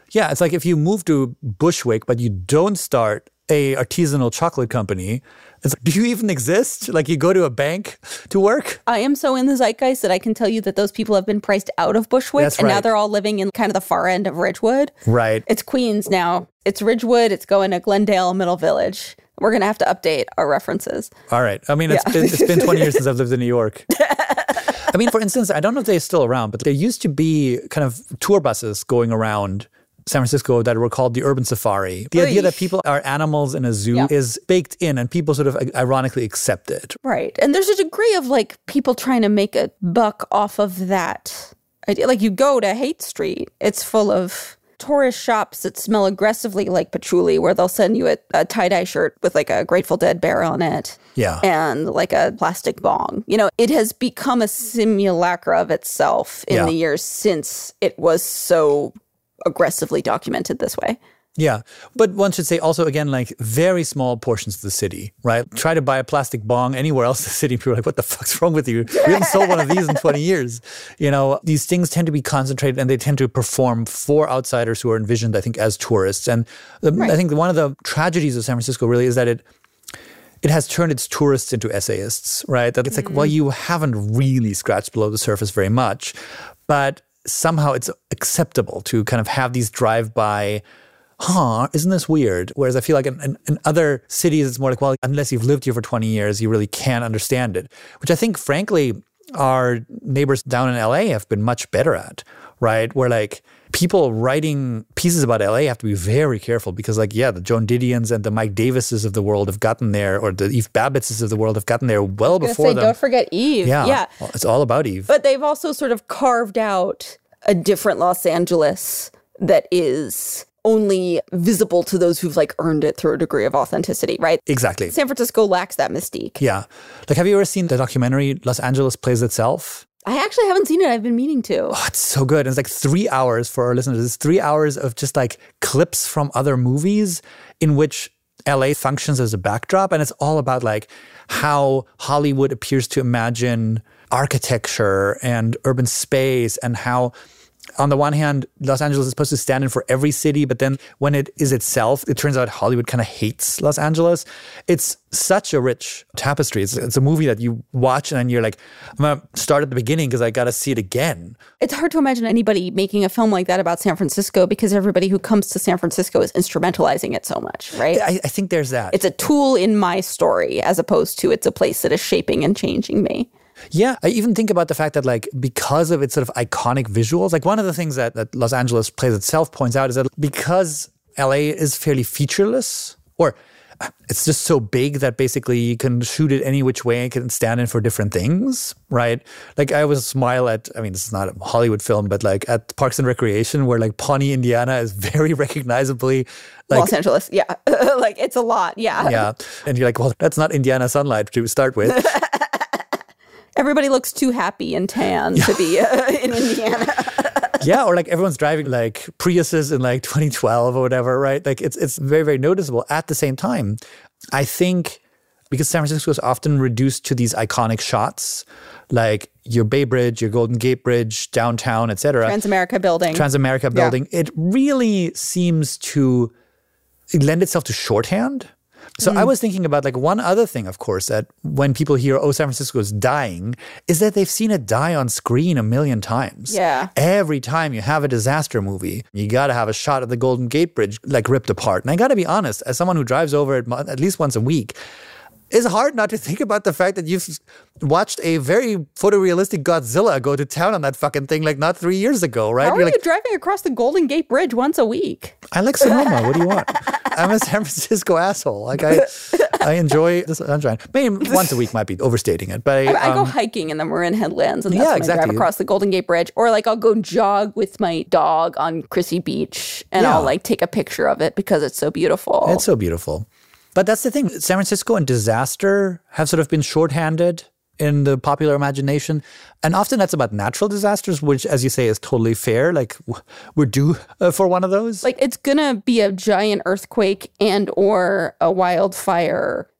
Yeah, it's like if you move to Bushwick, but you don't start a artisanal chocolate company, it's like, do you even exist? Like you go to a bank to work? I am so in the zeitgeist that I can tell you that those people have been priced out of Bushwick. That's and right. now they're all living in kind of the far end of Ridgewood. Right. It's Queens now. It's Ridgewood. It's going to Glendale, Middle Village. We're going to have to update our references. All right. I mean, it's been 20 years since I've lived in New York. I mean, for instance, I don't know if they're still around, but there used to be kind of tour buses going around San Francisco that were called the Urban Safari. The idea that people are animals in a zoo is baked in, and people sort of ironically accept it. Right. And there's a degree of like people trying to make a buck off of that idea. Like you go to Haight Street, it's full of tourist shops that smell aggressively like patchouli, where they'll send you a tie-dye shirt with like a Grateful Dead bear on it. Yeah. And like a plastic bong. You know, it has become a simulacra of itself in the years since it was so aggressively documented this way. Yeah. But one should say also, again, like very small portions of the city, right? Try to buy a plastic bong anywhere else in the city. People are like, what the fuck's wrong with you? We haven't sold one of these in 20 years. You know, these things tend to be concentrated and they tend to perform for outsiders who are envisioned, I think, as tourists. And I think one of the tragedies of San Francisco really is that it has turned its tourists into essayists, right? That it's like, well, you haven't really scratched below the surface very much, but somehow it's acceptable to kind of have these drive-by, isn't this weird? Whereas I feel like in other cities, it's more like, well, unless you've lived here for 20 years, you really can't understand it. Which I think, frankly, our neighbors down in LA have been much better at, right? Where like people writing pieces about LA have to be very careful because like, the Joan Didions and the Mike Davises of the world have gotten there, or the Eve Babbittses of the world have gotten there well before them. Don't forget Eve. Yeah. Well, it's all about Eve. But they've also sort of carved out a different Los Angeles that is only visible to those who've like earned it through a degree of authenticity, right? Exactly. San Francisco lacks that mystique. Yeah. Like, have you ever seen the documentary Los Angeles Plays Itself? I actually haven't seen it. I've been meaning to. Oh, it's so good. It's like 3 hours for our listeners. It's 3 hours of just like clips from other movies in which LA functions as a backdrop. And it's all about like how Hollywood appears to imagine architecture and urban space, and how on the one hand, Los Angeles is supposed to stand in for every city, but then when it is itself, it turns out Hollywood kind of hates Los Angeles. It's such a rich tapestry. It's a movie that you watch and then you're like, I'm going to start at the beginning because I got to see it again. It's hard to imagine anybody making a film like that about San Francisco because everybody who comes to San Francisco is instrumentalizing it so much, right? I think there's that. It's a tool in my story as opposed to it's a place that is shaping and changing me. Yeah, I even think about the fact that like because of its sort of iconic visuals, like one of the things that Los Angeles Plays Itself points out is that because LA is fairly featureless, or it's just so big that basically you can shoot it any which way and can stand in for different things, right? Like I always smile at, I mean, this is not a Hollywood film, but like at Parks and Recreation where like Pawnee, Indiana is very recognizably like Los Angeles, yeah. Like it's a lot, yeah. Yeah. And you're like, well, that's not Indiana sunlight to start with. Everybody looks too happy and tan to be in Indiana. Yeah, or like everyone's driving like Priuses in like 2012 or whatever, right? Like it's very, very noticeable. At the same time, I think because San Francisco is often reduced to these iconic shots, like your Bay Bridge, your Golden Gate Bridge, downtown, etc. Transamerica building. It really seems to lend itself to shorthand. So I was thinking about like one other thing, of course, that when people hear, oh, San Francisco is dying, is that they've seen it die on screen 1 million times. Yeah. Every time you have a disaster movie, you got to have a shot of the Golden Gate Bridge like ripped apart. And I got to be honest, as someone who drives over it at least once a week, it's hard not to think about the fact that you've watched a very photorealistic Godzilla go to town on that fucking thing like not 3 years ago, right? How are you driving across the Golden Gate Bridge once a week? I like Sonoma. What do you want? I'm a San Francisco asshole. Like I enjoy the sunshine. Maybe once a week might be overstating it, but I go hiking in the Marin Headlands, and that's when I drive across the Golden Gate Bridge. Or like I'll go jog with my dog on Crissy Beach, and I'll like take a picture of it because it's so beautiful. It's so beautiful. But that's the thing. San Francisco and disaster have sort of been shorthanded in the popular imagination. And often that's about natural disasters, which, as you say, is totally fair. Like, we're due for one of those. Like, it's going to be a giant earthquake and or a wildfire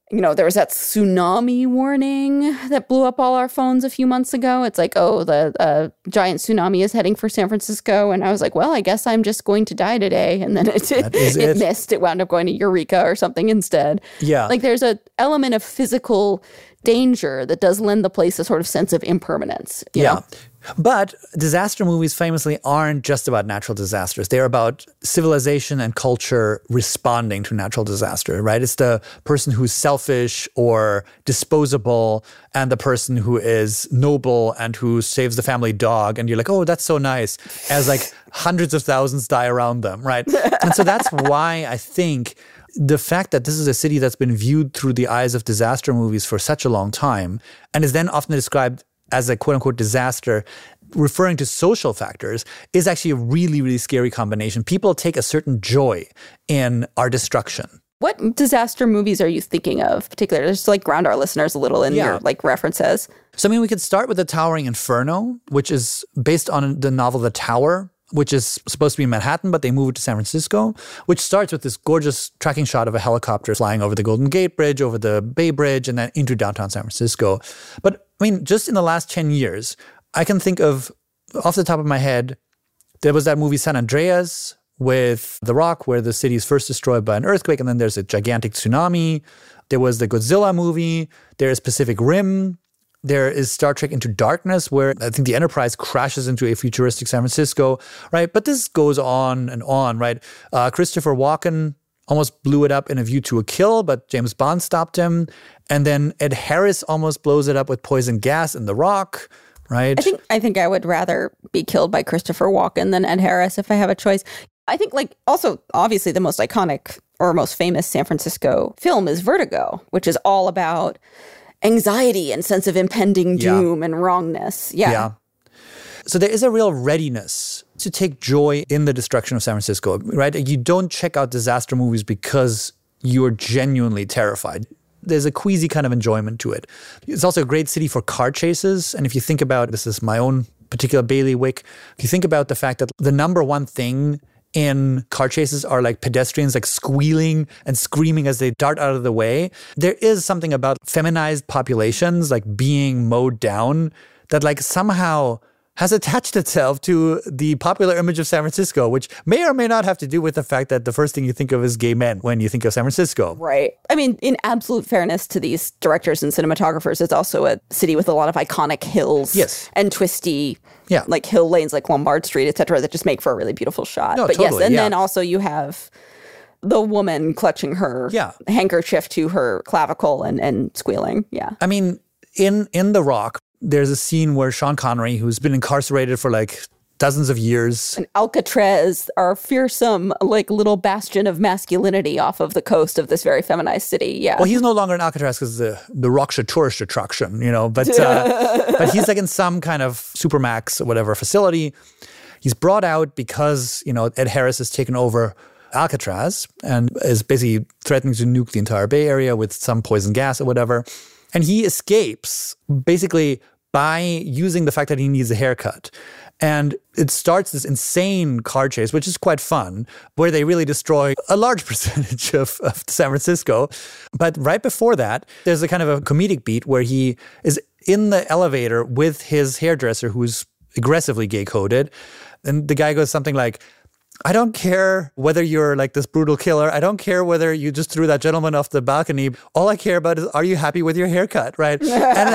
There was that tsunami warning that blew up all our phones a few months ago. It's like, oh, the giant tsunami is heading for San Francisco. And I was like, well, I guess I'm just going to die today. And then it missed. It wound up going to Eureka or something instead. Yeah. Like there's an element of physical danger that does lend the place a sort of sense of impermanence. You know? But disaster movies famously aren't just about natural disasters. They're about civilization and culture responding to natural disaster, right? It's the person who's selfish or disposable and the person who is noble and who saves the family dog. And you're like, oh, that's so nice. As like hundreds of thousands die around them, right? And so that's why I think the fact that this is a city that's been viewed through the eyes of disaster movies for such a long time and is then often described as a quote-unquote disaster, referring to social factors, is actually a really, really scary combination. People take a certain joy in our destruction. What disaster movies are you thinking of particularly? Just like ground our listeners a little in your like references. So I mean, we could start with The Towering Inferno, which is based on the novel The Tower, which is supposed to be in Manhattan, but they moved it to San Francisco, which starts with this gorgeous tracking shot of a helicopter flying over the Golden Gate Bridge, over the Bay Bridge, and then into downtown San Francisco. But I mean, just in the last 10 years, I can think of, off the top of my head, there was that movie San Andreas with The Rock, where the city is first destroyed by an earthquake, and then there's a gigantic tsunami. There was the Godzilla movie. There is Pacific Rim. There is Star Trek Into Darkness, where I think the Enterprise crashes into a futuristic San Francisco, right? But this goes on and on, right? Christopher Walken almost blew it up in A View to a Kill, but James Bond stopped him. And then Ed Harris almost blows it up with poison gas in The Rock, right? I think I would rather be killed by Christopher Walken than Ed Harris if I have a choice. I think also obviously the most iconic or most famous San Francisco film is Vertigo, which is all about anxiety and sense of impending doom and wrongness. Yeah. So there is a real readiness to take joy in the destruction of San Francisco, right? You don't check out disaster movies because you're genuinely terrified. There's a queasy kind of enjoyment to it. It's also a great city for car chases. And if you think about, this is my own particular bailiwick, if you think about the fact that the number one thing in car chases are like pedestrians like squealing and screaming as they dart out of the way. There is something about feminized populations like being mowed down that like somehow has attached itself to the popular image of San Francisco, which may or may not have to do with the fact that the first thing you think of is gay men when you think of San Francisco. Right. I mean, in absolute fairness to these directors and cinematographers, it's also a city with a lot of iconic hills and twisty like hill lanes like Lombard Street, et cetera, that just make for a really beautiful shot. No, but totally, yes, and then also you have the woman clutching her handkerchief to her clavicle and squealing. Yeah. I mean, in The Rock, there's a scene where Sean Connery, who's been incarcerated for like dozens of years. And Alcatraz, our fearsome, like little bastion of masculinity off of the coast of this very feminized city. Yeah. Well, he's no longer in Alcatraz because the Rock's a tourist attraction, but but he's like in some kind of Supermax or whatever facility. He's brought out because, Ed Harris has taken over Alcatraz and is basically threatening to nuke the entire Bay Area with some poison gas or whatever. And he escapes basically by using the fact that he needs a haircut. And it starts this insane car chase, which is quite fun, where they really destroy a large percentage of San Francisco. But right before that, there's a kind of a comedic beat where he is in the elevator with his hairdresser, who's aggressively gay-coded. And the guy goes something like, I don't care whether you're like this brutal killer. I don't care whether you just threw that gentleman off the balcony. All I care about is, are you happy with your haircut, right? And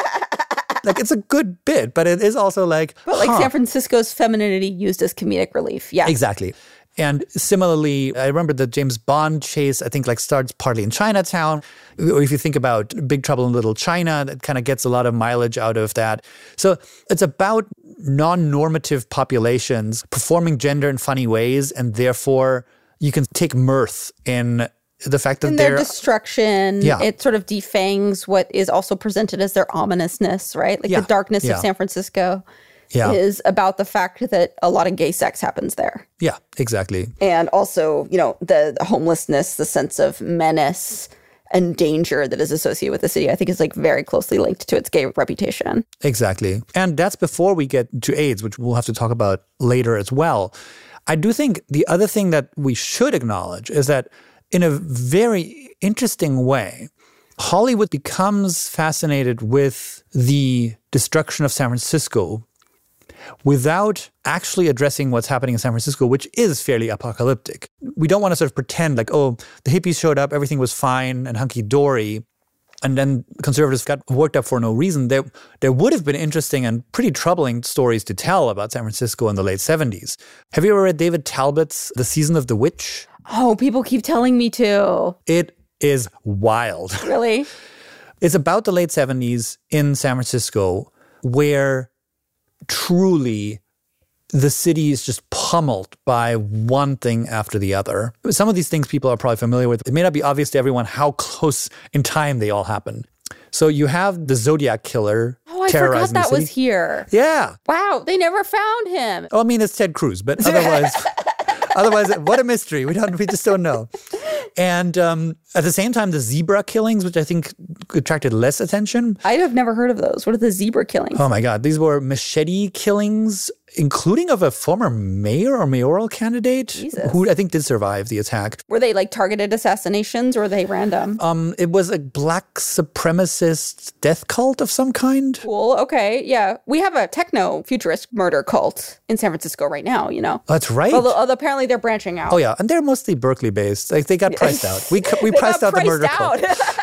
like it's a good bit, but it is also like... But like San Francisco's femininity used as comedic relief. Yeah. Exactly. And similarly, I remember the James Bond chase, I think like starts partly in Chinatown. Or if you think about Big Trouble in Little China, that kind of gets a lot of mileage out of that. So it's about non-normative populations performing gender in funny ways, and therefore you can take mirth in the fact that their destruction, it sort of defangs what is also presented as their ominousness, right? Like the darkness of San Francisco is about the fact that a lot of gay sex happens there. Yeah, exactly. And also, the homelessness, the sense of menace and danger that is associated with the city, I think is like very closely linked to its gay reputation. Exactly. And that's before we get to AIDS, which we'll have to talk about later as well. I do think the other thing that we should acknowledge is that in a very interesting way, Hollywood becomes fascinated with the destruction of San Francisco without actually addressing what's happening in San Francisco, which is fairly apocalyptic. We don't want to sort of pretend like, oh, the hippies showed up, everything was fine and hunky-dory, and then conservatives got worked up for no reason. There would have been interesting and pretty troubling stories to tell about San Francisco in the late 70s. Have you ever read David Talbot's The Season of the Witch? Oh, people keep telling me to. It is wild. Really? It's about the late 70s in San Francisco, where truly the city is just pummeled by one thing after the other. Some of these things people are probably familiar with. It may not be obvious to everyone how close in time they all happen. So you have the Zodiac Killer terrorizing the city. I forgot that was here. Yeah. Wow, they never found him. Oh, I mean, it's Ted Cruz, but otherwise, what a mystery. We just don't know. And at the same time, the zebra killings, which I think attracted less attention. I'd have never heard of those. What are the zebra killings? Oh my God. These were machete killings, including of a former mayor or mayoral candidate who I think did survive the attack. Were they like targeted assassinations or were they random? It was a black supremacist death cult of some kind. Cool. Okay. Yeah. We have a techno-futurist murder cult in San Francisco right now, you know. That's right. Although apparently they're branching out. Oh yeah. And they're mostly Berkeley-based. Like they got priced out. We priced out the murder cult.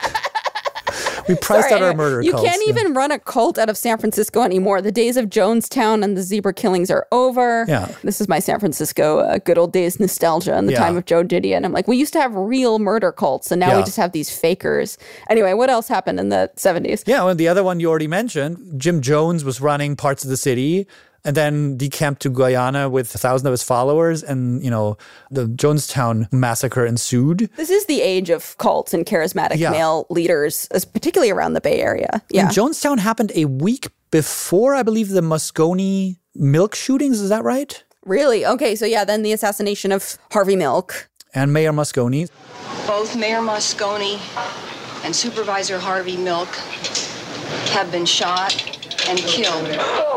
We priced out our murder cults. You can't even run a cult out of San Francisco anymore. The days of Jonestown and the zebra killings are over. Yeah. This is my San Francisco good old days nostalgia in the time of Joe Didion. I'm like, we used to have real murder cults, and now we just have these fakers. Anyway, what else happened in the 70s? Yeah, well, the other one you already mentioned, Jim Jones was running parts of the city and then decamped to Guyana with 1,000 of his followers. And, you know, the Jonestown massacre ensued. This is the age of cults and charismatic male leaders, particularly around the Bay Area. Yeah. And Jonestown happened a week before, I believe, the Moscone milk shootings. Is that right? Really? Okay, so then the assassination of Harvey Milk. And Mayor Moscone. Both Mayor Moscone and Supervisor Harvey Milk have been shot and killed.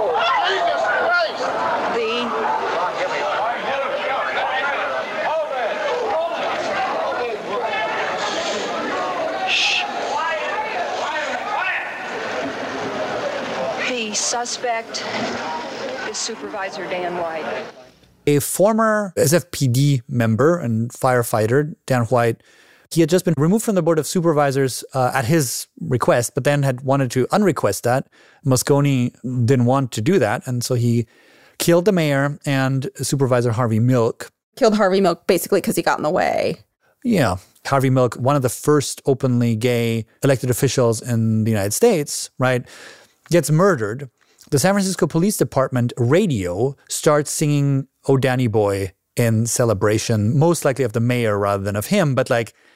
The suspect is Supervisor Dan White. A former SFPD member and firefighter, Dan White, he had just been removed from the Board of Supervisors at his request, but then had wanted to unrequest that. Moscone didn't want to do that, and so he killed the mayor and Supervisor Harvey Milk. Killed Harvey Milk basically because he got in the way. Yeah. Harvey Milk, one of the first openly gay elected officials in the United States, right, gets murdered. The San Francisco Police Department radio starts singing "Oh, Danny Boy" in celebration, most likely of the mayor rather than of him, but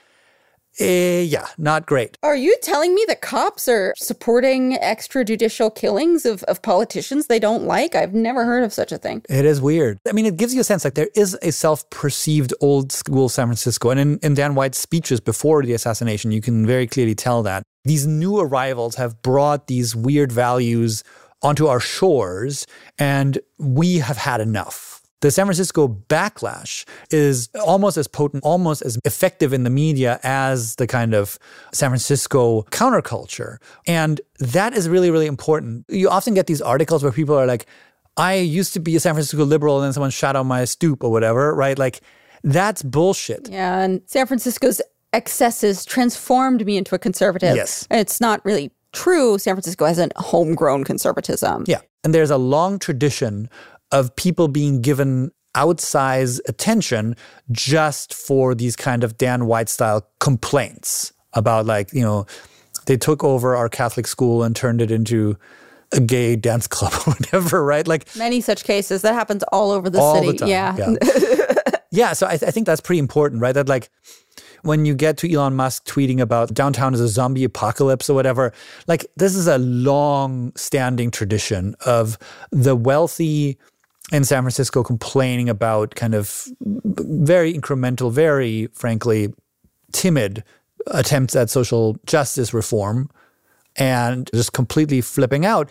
not great. Are you telling me the cops are supporting extrajudicial killings of politicians they don't like? I've never heard of such a thing. It is weird. I mean, it gives you a sense like there is a self-perceived old school San Francisco. And in Dan White's speeches before the assassination, you can very clearly tell that. These new arrivals have brought these weird values onto our shores, and we have had enough. The San Francisco backlash is almost as potent, almost as effective in the media as the kind of San Francisco counterculture. And that is really, really important. You often get these articles where people are like, I used to be a San Francisco liberal and then someone shot on my stoop or whatever, right? Like, that's bullshit. Yeah, and San Francisco's excesses transformed me into a conservative. Yes. And it's not really true. San Francisco has a homegrown conservatism. Yeah. And there's a long tradition of people being given outsized attention just for these kind of Dan White style complaints about they took over our Catholic school and turned it into a gay dance club or whatever, right? Like many such cases. That happens all over the all city. The time. Yeah. Yeah. So I think that's pretty important, right? That when you get to Elon Musk tweeting about downtown as a zombie apocalypse or whatever, this is a long-standing tradition of the wealthy in San Francisco complaining about kind of very incremental, very, frankly, timid attempts at social justice reform and just completely flipping out.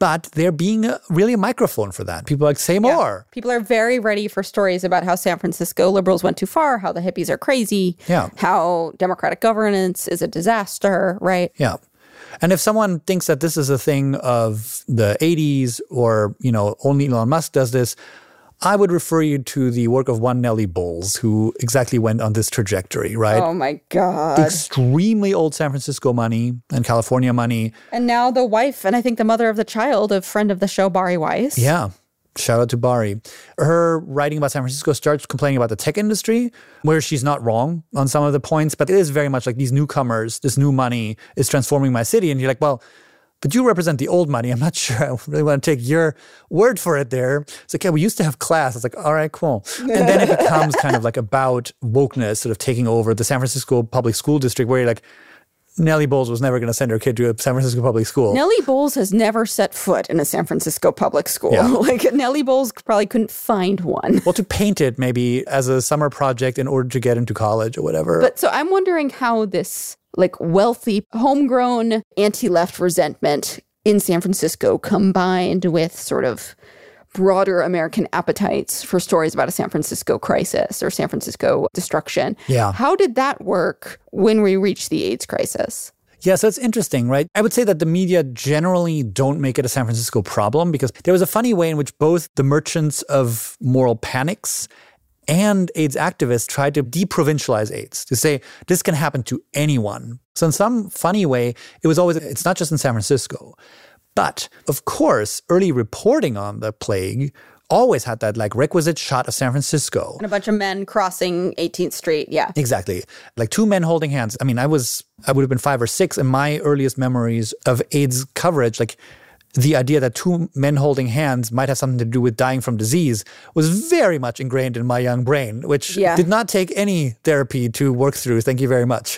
But they're being really a microphone for that. People are like, say more. People are very ready for stories about how San Francisco liberals went too far, how the hippies are crazy, how democratic governance is a disaster, right? Yeah. And if someone thinks that this is a thing of the 80s or, only Elon Musk does this, I would refer you to the work of one Nellie Bowles, who exactly went on this trajectory, right? Oh, my God. Extremely old San Francisco money and California money. And now the wife, and I think the mother of the child, a friend of the show, Bari Weiss. Yeah. Shout out to Bari. Her writing about San Francisco starts complaining about the tech industry, where she's not wrong on some of the points, but it is very much like these newcomers, this new money is transforming my city. And you're like, well, but you represent the old money. I'm not sure I really want to take your word for it there. It's like, yeah, we used to have class. It's like, all right, cool. And then it becomes kind of like about wokeness sort of taking over the San Francisco public school district, where you're like, Nellie Bowles was never going to send her kid to a San Francisco public school. Nellie Bowles has never set foot in a San Francisco public school. Yeah. Like, Nellie Bowles probably couldn't find one. Well, to paint it maybe as a summer project in order to get into college or whatever. But so I'm wondering how this wealthy, homegrown anti-left resentment in San Francisco combined with sort of broader American appetites for stories about a San Francisco crisis or San Francisco destruction. Yeah. How did that work when we reached the AIDS crisis? Yeah, so it's interesting, right? I would say that the media generally don't make it a San Francisco problem, because there was a funny way in which both the merchants of moral panics and AIDS activists tried to deprovincialize AIDS, to say this can happen to anyone. So in some funny way, it's not just in San Francisco. But, of course, early reporting on the plague always had that requisite shot of San Francisco. And a bunch of men crossing 18th Street, yeah. Exactly. Like two men holding hands. I mean, I would have been 5 or 6 in my earliest memories of AIDS coverage. The idea that two men holding hands might have something to do with dying from disease was very much ingrained in my young brain, which did not take any therapy to work through. Thank you very much.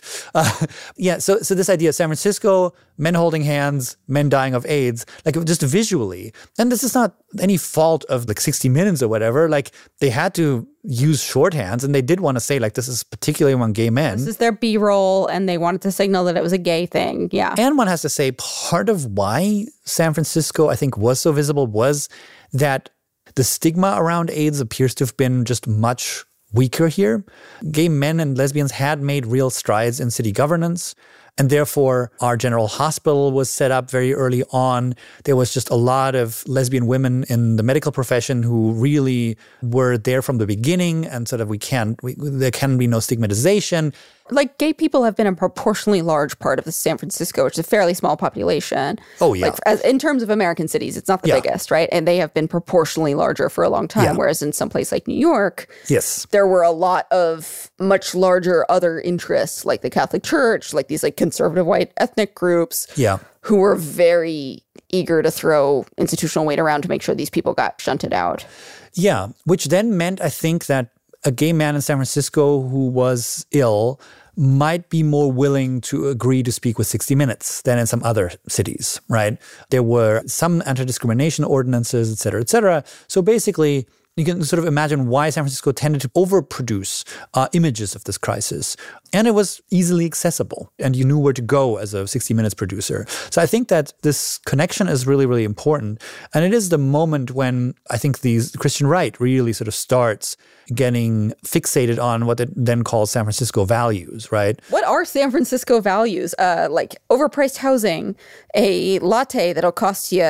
So this idea of San Francisco, men holding hands, men dying of AIDS, just visually. And this is not any fault of 60 Minutes or whatever. They had to use shorthands, and they did want to say this is particularly among gay men. This is their B-roll, and they wanted to signal that it was a gay thing. Yeah. And one has to say part of why San Francisco, I think, was so visible was that the stigma around AIDS appears to have been just much weaker here. Gay men and lesbians had made real strides in city governance. And therefore, our general hospital was set up very early on. There was just a lot of lesbian women in the medical profession who really were there from the beginning. And sort of there can be no stigmatization. Gay people have been a proportionally large part of the San Francisco, which is a fairly small population. Oh, yeah. In terms of American cities, it's not the biggest, right? And they have been proportionally larger for a long time. Whereas in some place like New York, there were a lot of much larger other interests, like the Catholic Church, these conservative white ethnic groups, who were very eager to throw institutional weight around to make sure these people got shunted out. Yeah, which then meant, I think, that a gay man in San Francisco who was ill might be more willing to agree to speak with 60 Minutes than in some other cities, right? There were some anti-discrimination ordinances, et cetera, et cetera. So basically, you can sort of imagine why San Francisco tended to overproduce images of this crisis. And it was easily accessible. And you knew where to go as a 60 Minutes producer. So I think that this connection is really, really important. And it is the moment when I think the Christian right really sort of starts getting fixated on what it then calls San Francisco values, right? What are San Francisco values? Overpriced housing, a latte that'll cost you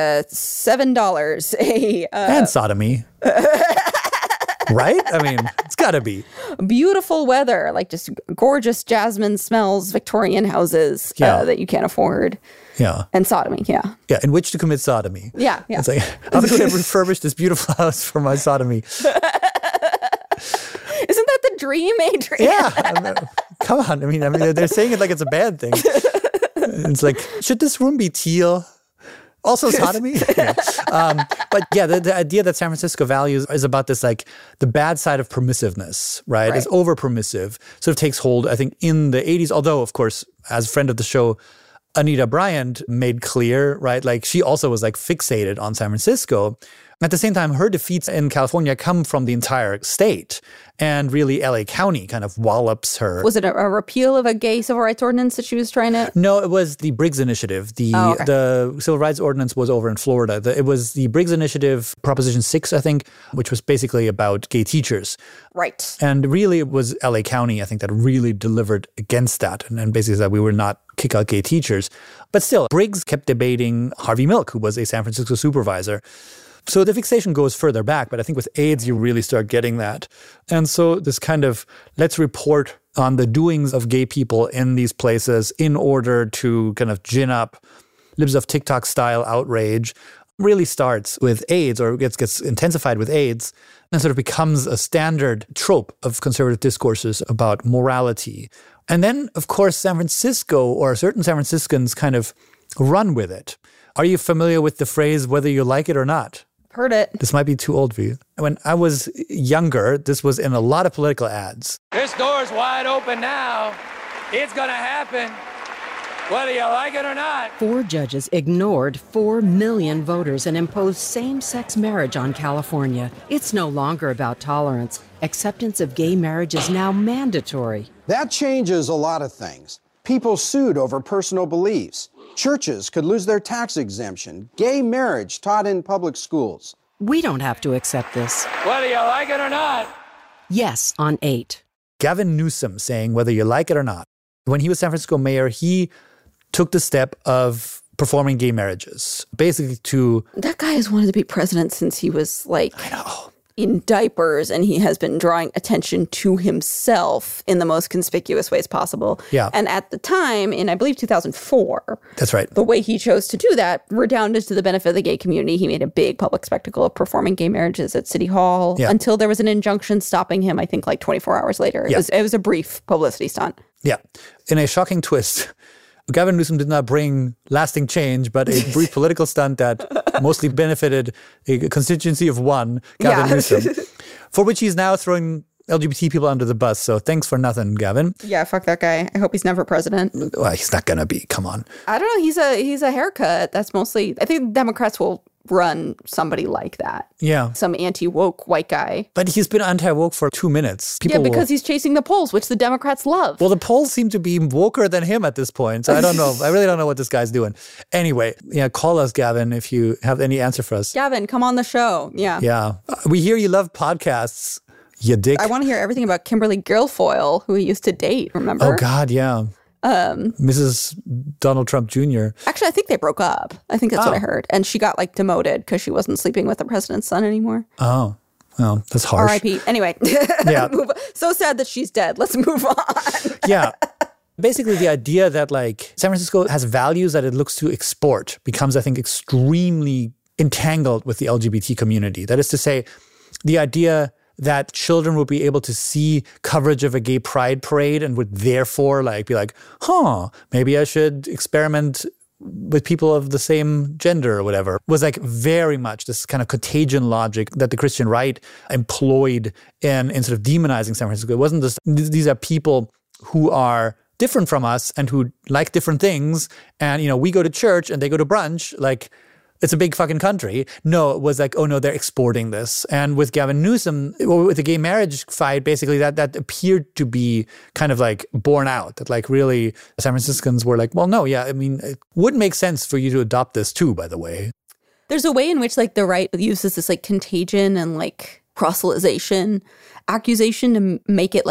$7, and sodomy. Right? I mean, it's got to be. Beautiful weather, just gorgeous jasmine smells, Victorian houses that you can't afford. Yeah. And sodomy, yeah. Yeah, in which to commit sodomy. Yeah. It's how could I refurbish this beautiful house for my sodomy? Isn't that the dream, Adrian? Yeah. Come on. I mean, they're saying it like it's a bad thing. It's should this room be teal? Also sodomy? The idea that San Francisco values is about this, the bad side of permissiveness, right? It's over-permissive. Sort of takes hold, I think, in the 80s. Although, of course, as a friend of the show, Anita Bryant made clear, right? She also was fixated on San Francisco. At the same time, her defeats in California come from the entire state. And really, LA County kind of wallops her. Was it a repeal of a gay civil rights ordinance that she was trying to? No, it was the Briggs Initiative. The civil rights ordinance was over in Florida. It was the Briggs Initiative, Proposition 6, I think, which was basically about gay teachers. Right. And really, it was LA County, I think, that really delivered against that. And basically said we were not kick out gay teachers. But still, Briggs kept debating Harvey Milk, who was a San Francisco supervisor. So the fixation goes further back, but I think with AIDS, you really start getting that. And so this kind of, let's report on the doings of gay people in these places in order to kind of gin up Libs of TikTok style outrage really starts with AIDS, or gets intensified with AIDS, and sort of becomes a standard trope of conservative discourses about morality. And then, of course, San Francisco, or certain San Franciscans, kind of run with it. Are you familiar with the phrase, whether you like it or not? Heard it. This might be too old for you. When I was younger, this was in a lot of political ads. This door's wide open now. It's going to happen, whether you like it or not. 4 judges ignored 4 million voters and imposed same-sex marriage on California. It's no longer about tolerance. Acceptance of gay marriage is now mandatory. That changes a lot of things. People sued over personal beliefs. Churches could lose their tax exemption. Gay marriage taught in public schools. We don't have to accept this. Whether you like it or not. Yes, on 8. Gavin Newsom saying whether you like it or not. When he was San Francisco mayor, he took the step of performing gay marriages, basically to... That guy has wanted to be president since he was like... I know. In diapers, and he has been drawing attention to himself in the most conspicuous ways possible. Yeah. And at the time, in I believe 2004, that's right, the way he chose to do that redounded to the benefit of the gay community. He made a big public spectacle of performing gay marriages at City Hall until there was an injunction stopping him, I think like 24 hours later. It was a brief publicity stunt. Yeah. In a shocking twist, Gavin Newsom did not bring lasting change, but a brief political stunt that mostly benefited a constituency of one, Gavin Newsom, for which he's now throwing LGBT people under the bus. So thanks for nothing, Gavin. Yeah, fuck that guy. I hope he's never president. Well, he's not going to be. Come on. I don't know. He's a haircut. That's mostly, I think Democrats will run somebody like that. Yeah. Some anti-woke white guy. But he's been anti-woke for 2 minutes. People because he's chasing the polls, which the Democrats love. Well, the polls seem to be woker than him at this point. So I don't know. I really don't know what this guy's doing. Anyway, call us, Gavin, if you have any answer for us. Gavin, come on the show. Yeah. Yeah. We hear you love podcasts, you dick. I want to hear everything about Kimberly Guilfoyle, who he used to date, remember? Oh, God, yeah. Mrs. Donald Trump Jr. Actually, I think they broke up. I think that's what I heard. And she got demoted because she wasn't sleeping with the president's son anymore. Oh, well, that's harsh. R.I.P. Anyway, yeah. So sad that she's dead. Let's move on. Yeah. Basically, the idea that San Francisco has values that it looks to export becomes, I think, extremely entangled with the LGBT community. That is to say, the idea that children would be able to see coverage of a gay pride parade and would therefore be like, maybe I should experiment with people of the same gender or whatever, was very much this kind of contagion logic that the Christian right employed in sort of demonizing San Francisco. It wasn't this, these are people who are different from us and who like different things. And, we go to church and they go to brunch, it's a big fucking country. No, it was oh no, they're exporting this. And with Gavin Newsom, with the gay marriage fight, basically that appeared to be kind of borne out. That really San Franciscans were well, no, yeah, I mean, it would make sense for you to adopt this too, by the way. There's a way in which the right uses this contagion and proselytization accusation to make it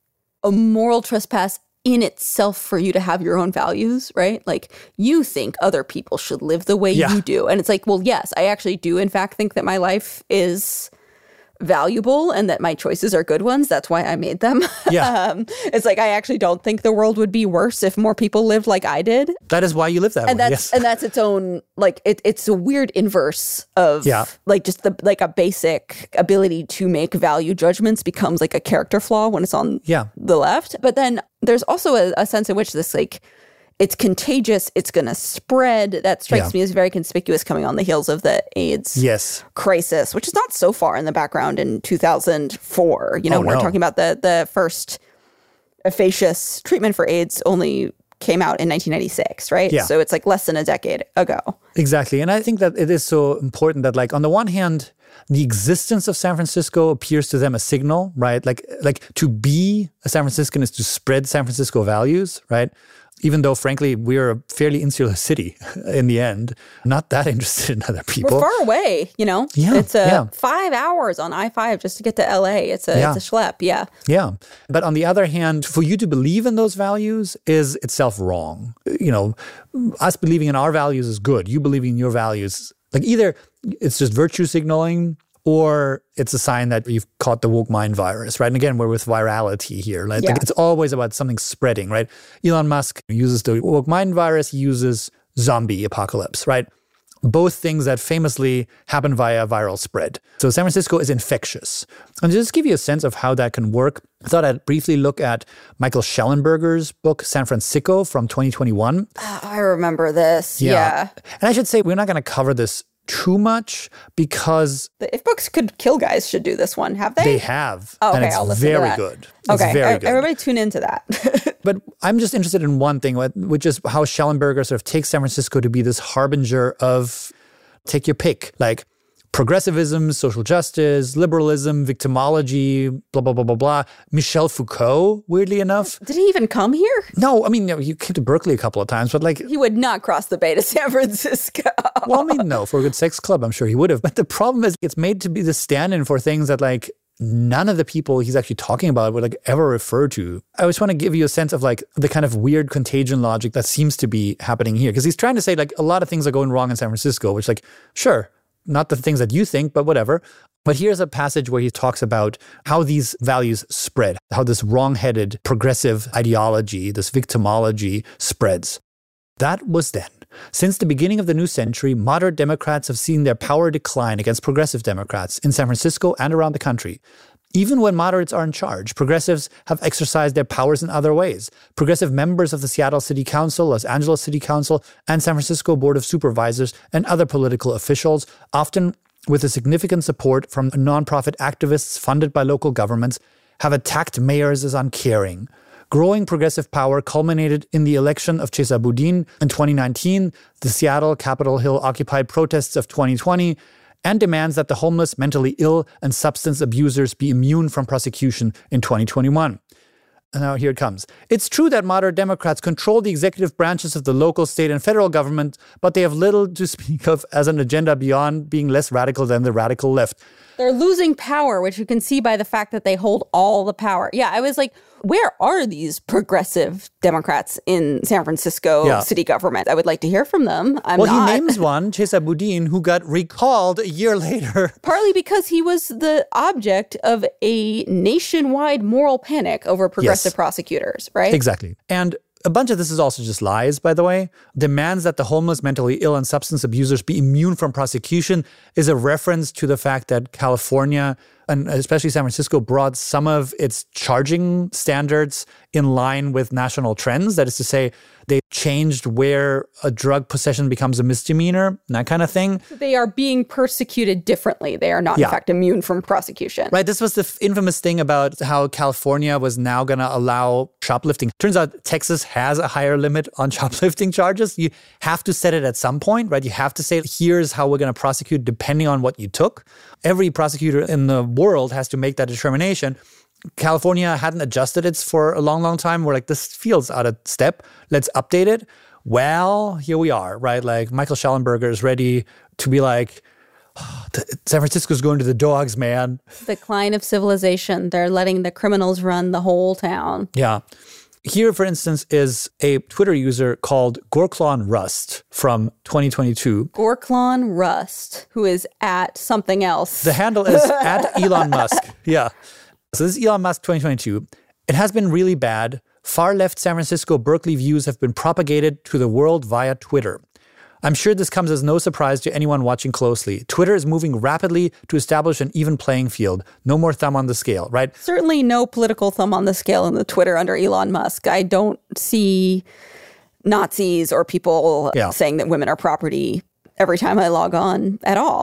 a moral trespass in itself for you to have your own values, right? You think other people should live the way you do. And it's well, yes, I actually do in fact think that my life is valuable and that my choices are good ones. That's why I made them. Yeah. It's I actually don't think the world would be worse if more people lived like I did. That is why you live that and way. That's, and that's its own, it's a weird inverse of just the, a basic ability to make value judgments becomes a character flaw when it's on the left. But then there's also a sense in which this it's contagious, it's going to spread. That strikes me as very conspicuous coming on the heels of the AIDS crisis, which is not so far in the background in 2004. We're talking about the first efficacious treatment for AIDS only came out in 1996, right? Yeah. So it's like less than a decade ago. Exactly. And I think that it is so important that, like, on the one hand, the existence of San Francisco appears to them a signal, right? Like to be a San Franciscan is to spread San Francisco values, right? Even though, frankly, we're a fairly insular city in the end, not that interested in other people. We're far away, you know? Yeah, it's 5 hours on I-5 just to get to LA. It's a schlep, yeah. Yeah. But on the other hand, for you to believe in those values is itself wrong. You know, us believing in our values is good. You believing in your values, like either it's just virtue signaling or it's a sign that you've caught the woke mind virus, right? And again, we're with virality here. Like it's always about something spreading, right? Elon Musk uses the woke mind virus, he uses zombie apocalypse, right? Both things that famously happen via viral spread. So San Francisco is infectious. And to just give you a sense of how that can work, I thought I'd briefly look at Michael Schellenberger's book, San Francisco, from 2021. I remember this, yeah. And I should say, we're not going to cover this too much because If Books Could Kill Guys should do this one, have they? They have. Oh, okay, and it's I'll listen to very that. good. Okay, it's very good. Everybody tune into that. But I'm just interested in one thing, which is how Schellenberger sort of takes San Francisco to be this harbinger of, take your pick, like progressivism, social justice, liberalism, victimology, blah, blah, blah, blah, blah. Michel Foucault, weirdly enough. Did he even come here? No, I mean, he came to Berkeley a couple of times, but like... He would not cross the bay to San Francisco. Well, I mean, no, for a good sex club, I'm sure he would have. But the problem is it's made to be the stand-in for things that like none of the people he's actually talking about would like ever refer to. I just want to give you a sense of like the kind of weird contagion logic that seems to be happening here. Because he's trying to say like a lot of things are going wrong in San Francisco, which like, sure, not the things that you think, but whatever. But here's a passage where he talks about how these values spread, how this wrong-headed progressive ideology, this victimology spreads. That was then. Since the beginning of the new century, moderate Democrats have seen their power decline against progressive Democrats in San Francisco and around the country. Even when moderates are in charge, progressives have exercised their powers in other ways. Progressive members of the Seattle City Council, Los Angeles City Council, and San Francisco Board of Supervisors and other political officials, often with a significant support from nonprofit activists funded by local governments, have attacked mayors as uncaring. Growing progressive power culminated in the election of Chesa Boudin in 2019, the Seattle Capitol Hill Occupy protests of 2020, and demands that the homeless, mentally ill, and substance abusers be immune from prosecution in 2021. And now here it comes. It's true that moderate Democrats control the executive branches of the local, state, and federal government, but they have little to speak of as an agenda beyond being less radical than the radical left. They're losing power, which you can see by the fact that they hold all the power. Yeah, I was like, where are these progressive Democrats in San Francisco city government? I would like to hear from them. He names one, Chesa Boudin, who got recalled a year later. Partly because he was the object of a nationwide moral panic over progressive prosecutors, right? Exactly. And a bunch of this is also just lies, by the way. Demands that the homeless, mentally ill, and substance abusers be immune from prosecution is a reference to the fact that California, and especially San Francisco, brought some of its charging standards in line with national trends. That is to say, they changed where a drug possession becomes a misdemeanor, that kind of thing. They are being persecuted differently. They are not, in fact, immune from prosecution. Right. This was the infamous thing about how California was now going to allow shoplifting. Turns out Texas has a higher limit on shoplifting charges. You have to set it at some point, right? You have to say, here's how we're going to prosecute depending on what you took. Every prosecutor in the world has to make that determination. California hadn't adjusted it for a long, long time. We're like, this feels out of step. Let's update it. Well, here we are, right? Like Michael Schellenberger is ready to be like, San Francisco's going to the dogs, man. Decline of civilization. They're letting the criminals run the whole town. Yeah. Here, for instance, is a Twitter user called Gorklon Rust from 2022. Gorklon Rust, who is at something else. The handle is at Elon Musk. Yeah. So this is Elon Musk 2022. It has been really bad. Far-left San Francisco Berkeley views have been propagated to the world via Twitter. I'm sure this comes as no surprise to anyone watching closely. Twitter is moving rapidly to establish an even playing field. No more thumb on the scale, right? Certainly no political thumb on the scale in the Twitter under Elon Musk. I don't see Nazis or people saying that women are property every time I log on at all.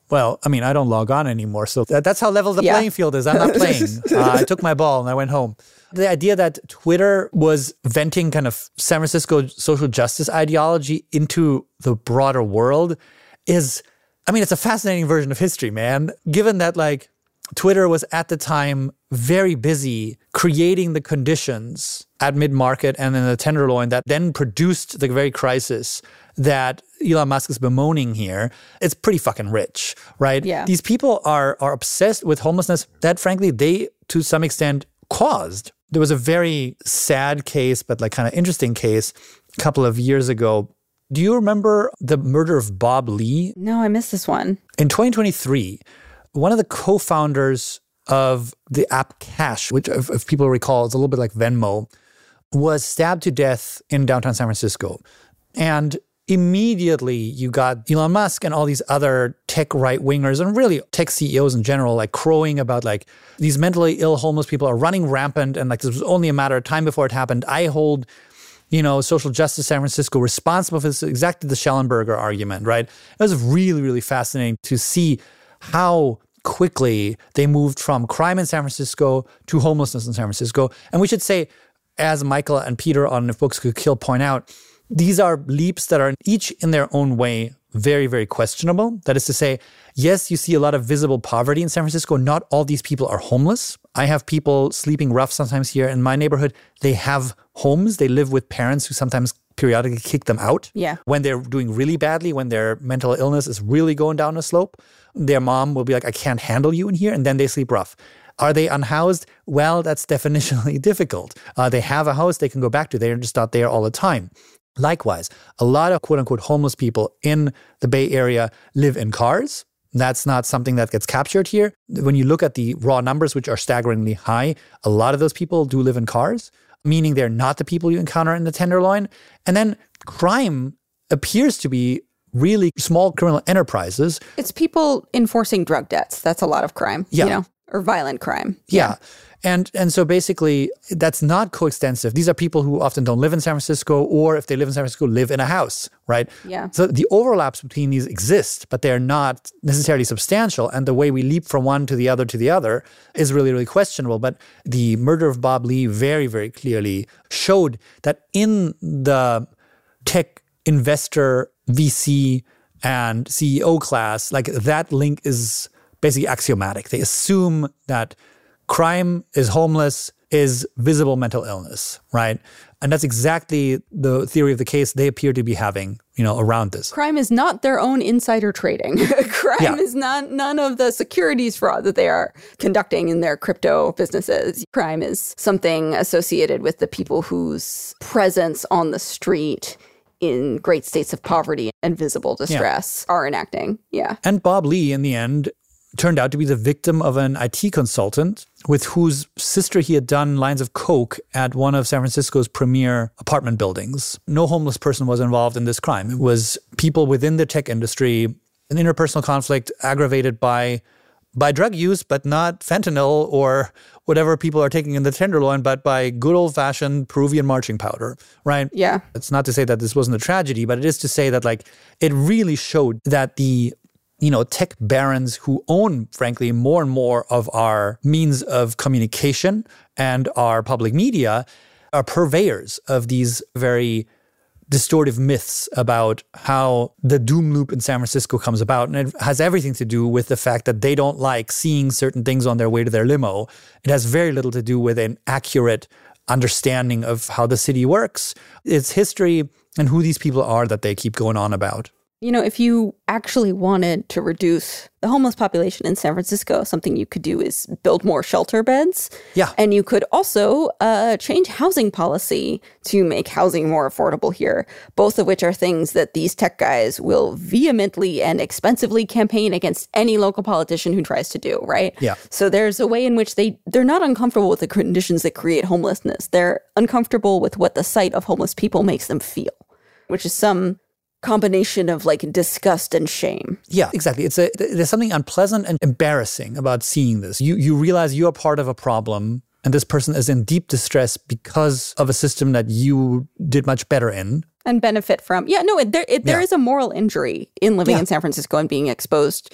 Well, I mean, I don't log on anymore. So that's how level the playing field is. I'm not playing. I took my ball and I went home. The idea that Twitter was venting kind of San Francisco social justice ideology into the broader world is, I mean, it's a fascinating version of history, man. Given that like Twitter was at the time very busy creating the conditions at mid-market and in the Tenderloin that then produced the very crisis that Elon Musk is bemoaning here. It's pretty fucking rich, right? Yeah. These people are obsessed with homelessness that, frankly, they, to some extent, caused. There was a very sad case, but like kind of interesting case a couple of years ago. Do you remember the murder of Bob Lee? No, I missed this one. In 2023, one of the co-founders of the app Cash, which if people recall, is a little bit like Venmo, was stabbed to death in downtown San Francisco. And immediately you got Elon Musk and all these other tech right-wingers and really tech CEOs in general, like crowing about like these mentally ill homeless people are running rampant and like this was only a matter of time before it happened. I hold, social justice San Francisco responsible for this, exactly the Schellenberger argument, right? It was really, really fascinating to see how quickly they moved from crime in San Francisco to homelessness in San Francisco. And we should say, as Michael and Peter on If Books Could Kill point out, these are leaps that are each in their own way very, very questionable. That is to say, yes, you see a lot of visible poverty in San Francisco. Not all these people are homeless. I have people sleeping rough sometimes here in my neighborhood. They have homes. They live with parents who sometimes periodically kick them out. Yeah. When they're doing really badly, when their mental illness is really going down a slope, their mom will be like, I can't handle you in here. And then they sleep rough. Are they unhoused? Well, that's definitionally difficult. They have a house they can go back to. They're just not there all the time. Likewise, a lot of quote-unquote homeless people in the Bay Area live in cars. That's not something that gets captured here. When you look at the raw numbers, which are staggeringly high, a lot of those people do live in cars, meaning they're not the people you encounter in the Tenderloin. And then crime appears to be really small criminal enterprises. It's people enforcing drug debts. That's a lot of crime, or violent crime. Yeah. And so basically, that's not coextensive. These are people who often don't live in San Francisco, or if they live in San Francisco, live in a house, right? Yeah. So the overlaps between these exist, but they're not necessarily substantial. And the way we leap from one to the other is really, really questionable. But the murder of Bob Lee very, very clearly showed that in the tech investor, VC, and CEO class, like that link is basically axiomatic. They assume that crime is homeless, is visible mental illness, right? And that's exactly the theory of the case they appear to be having, around this. Crime is not their own insider trading. Crime is none of the securities fraud that they are conducting in their crypto businesses. Crime is something associated with the people whose presence on the street in great states of poverty and visible distress are enacting. Yeah. And Bob Lee, in the end, turned out to be the victim of an IT consultant with whose sister he had done lines of coke at one of San Francisco's premier apartment buildings. No homeless person was involved in this crime. It was people within the tech industry, an interpersonal conflict aggravated by drug use, but not fentanyl or whatever people are taking in the Tenderloin, but by good old-fashioned Peruvian marching powder, right? Yeah. It's not to say that this wasn't a tragedy, but it is to say that it really showed that the tech barons who own, frankly, more and more of our means of communication and our public media are purveyors of these very distortive myths about how the doom loop in San Francisco comes about. And it has everything to do with the fact that they don't like seeing certain things on their way to their limo. It has very little to do with an accurate understanding of how the city works, its history, and who these people are that they keep going on about. If you actually wanted to reduce the homeless population in San Francisco, something you could do is build more shelter beds. Yeah. And you could also change housing policy to make housing more affordable here, both of which are things that these tech guys will vehemently and expensively campaign against any local politician who tries to do, right? Yeah. So there's a way in which they're not uncomfortable with the conditions that create homelessness. They're uncomfortable with what the sight of homeless people makes them feel, which is some combination of disgust and shame. Yeah, exactly. There's something unpleasant and embarrassing about seeing this. You realize you are part of a problem and this person is in deep distress because of a system that you did much better in. And benefit from. Yeah, no, there is a moral injury in living in San Francisco and being exposed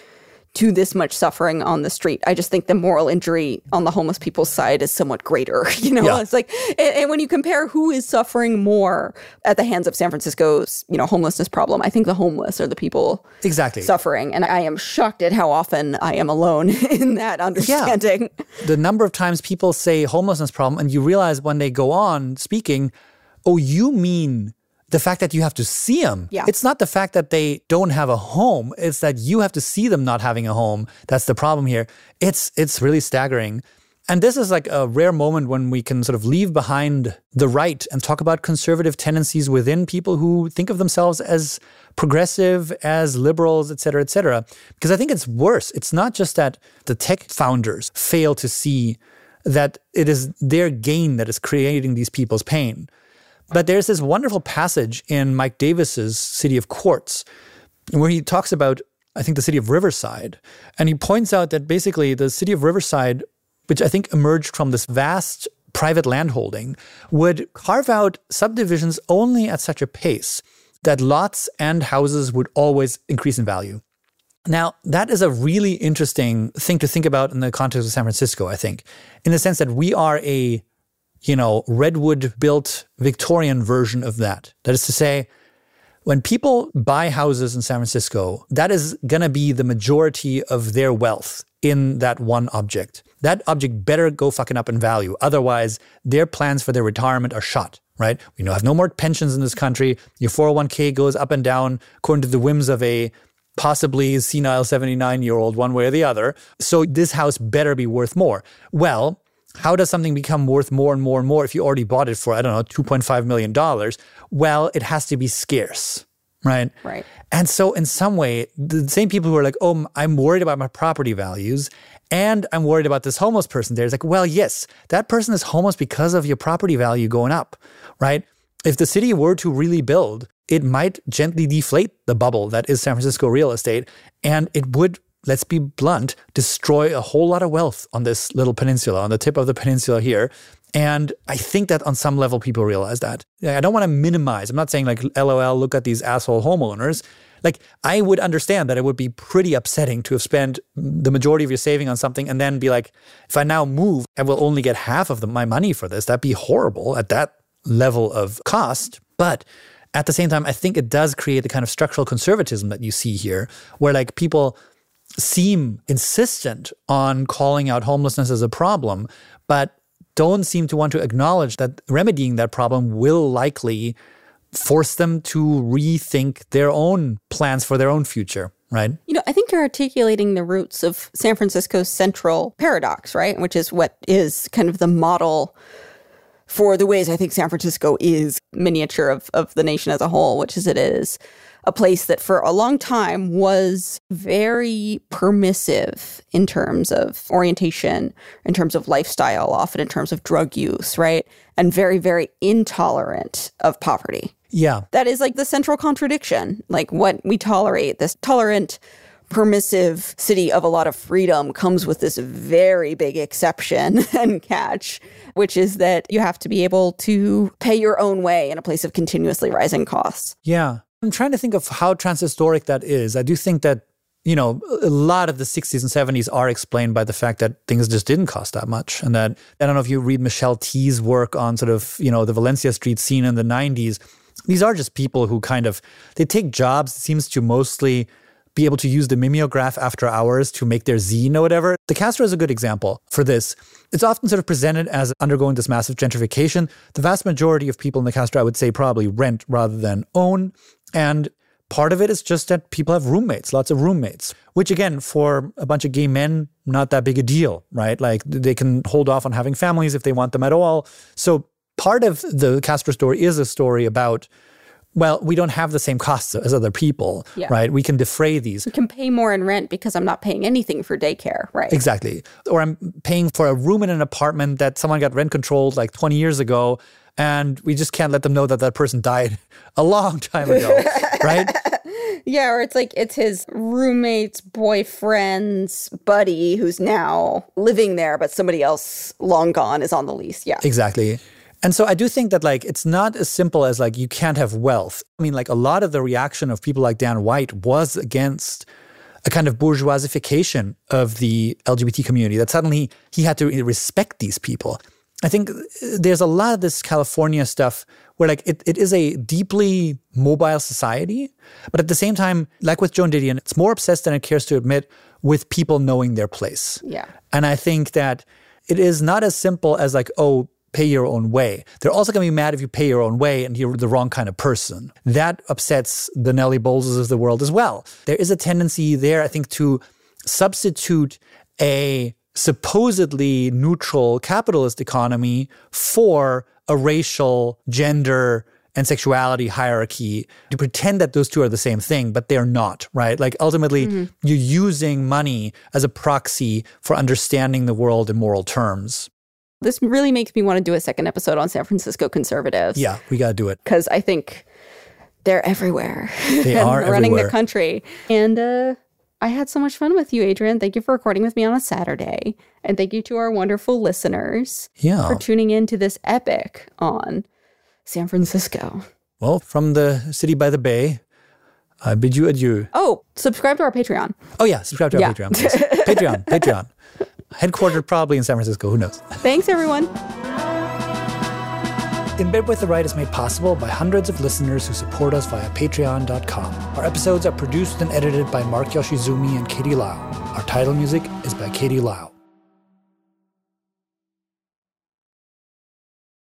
to this much suffering on the street. I just think the moral injury on the homeless people's side is somewhat greater. It's like, and when you compare who is suffering more at the hands of San Francisco's, homelessness problem, I think the homeless are the people suffering. And I am shocked at how often I am alone in that understanding. Yeah. The number of times people say homelessness problem, and you realize when they go on speaking, oh, you mean the fact that you have to see them. Yeah. It's not the fact that they don't have a home. It's that you have to see them not having a home. That's the problem here. It's really staggering. And this is like a rare moment when we can sort of leave behind the right and talk about conservative tendencies within people who think of themselves as progressive, as liberals, et cetera, et cetera. Because I think it's worse. It's not just that the tech founders fail to see that it is their gain that is creating these people's pain. But there's this wonderful passage in Mike Davis's City of Quartz where he talks about, I think, the city of Riverside. And he points out that basically the city of Riverside, which I think emerged from this vast private landholding, would carve out subdivisions only at such a pace that lots and houses would always increase in value. Now, that is a really interesting thing to think about in the context of San Francisco, I think, in the sense that we are a redwood-built Victorian version of that. That is to say, when people buy houses in San Francisco, that is going to be the majority of their wealth in that one object. That object better go fucking up in value. Otherwise, their plans for their retirement are shot, right? We have no more pensions in this country. Your 401k goes up and down according to the whims of a possibly senile 79-year-old, one way or the other. So this house better be worth more. Well, how does something become worth more and more and more if you already bought it for, $2.5 million? Well, it has to be scarce, right? Right. And so in some way, the same people who are like, oh, I'm worried about my property values and I'm worried about this homeless person there. It's like, well, yes, that person is homeless because of your property value going up, right? If the city were to really build, it might gently deflate the bubble that is San Francisco real estate, and it would, let's be blunt, destroy a whole lot of wealth on this little peninsula, on the tip of the peninsula here. And I think that on some level people realize that. I don't want to minimize. I'm not saying like, LOL, look at these asshole homeowners. Like, I would understand that it would be pretty upsetting to have spent the majority of your saving on something and then be like, if I now move, I will only get half of my money for this. That'd be horrible at that level of cost. But at the same time, I think it does create the kind of structural conservatism that you see here, where like people seem insistent on calling out homelessness as a problem, but don't seem to want to acknowledge that remedying that problem will likely force them to rethink their own plans for their own future, right? I think you're articulating the roots of San Francisco's central paradox, right? Which is what is kind of the model for the ways I think San Francisco is miniature of the nation as a whole, which is it is a place that for a long time was very permissive in terms of orientation, in terms of lifestyle, often in terms of drug use, right? And very, very intolerant of poverty. Yeah. That is like the central contradiction, like what we tolerate, this tolerant, permissive city of a lot of freedom comes with this very big exception and catch, which is that you have to be able to pay your own way in a place of continuously rising costs. Yeah. I'm trying to think of how transhistoric that is. I do think that, a lot of the 60s and 70s are explained by the fact that things just didn't cost that much. And that, I don't know if you read Michelle T's work on sort of, the Valencia Street scene in the 90s. These are just people who they take jobs, it seems to mostly be able to use the mimeograph after hours to make their zine or whatever. The Castro is a good example for this. It's often sort of presented as undergoing this massive gentrification. The vast majority of people in the Castro, I would say, probably rent rather than own. And part of it is just that people have roommates, lots of roommates, which again, for a bunch of gay men, not that big a deal, right? Like they can hold off on having families if they want them at all. So part of the Castro story is a story about, well, we don't have the same costs as other people, right? We can defray these. We can pay more in rent because I'm not paying anything for daycare, right? Exactly. Or I'm paying for a room in an apartment that someone got rent controlled like 20 years ago, and we just can't let them know that that person died a long time ago, right? Yeah, or it's like it's his roommate's boyfriend's buddy who's now living there, but somebody else long gone is on the lease. Yeah. Exactly. And so I do think that it's not as simple as you can't have wealth. I mean, a lot of the reaction of people like Dan White was against a kind of bourgeoisification of the LGBT community, that suddenly he had to respect these people. I think there's a lot of this California stuff where like it is a deeply mobile society, but at the same time, like with Joan Didion, it's more obsessed than it cares to admit with people knowing their place. Yeah. And I think that it is not as simple as like, oh, pay your own way. They're also going to be mad if you pay your own way and you're the wrong kind of person. That upsets the Nellie Bowleses of the world as well. There is a tendency there, I think, to substitute a supposedly neutral capitalist economy for a racial, gender, and sexuality hierarchy, to pretend that those two are the same thing, but they're not, right? Like ultimately, you're using money as a proxy for understanding the world in moral terms. This really makes me want to do a second episode on San Francisco conservatives. Yeah, we got to do it. Because I think they're everywhere. They are running everywhere. the country. And I had so much fun with you, Adrian. Thank you for recording with me on a Saturday. And thank you to our wonderful listeners for tuning in to this epic on San Francisco. Well, from the city by the bay, I bid you adieu. Oh, subscribe to our Patreon. Oh, yeah. Subscribe to our Patreon, please. Patreon. Headquartered probably in San Francisco. Who knows? Thanks, everyone. In Bed with the Right is made possible by hundreds of listeners who support us via patreon.com. Our episodes are produced and edited by Mark Yoshizumi and Katie Lau. Our title music is by Katie Lau.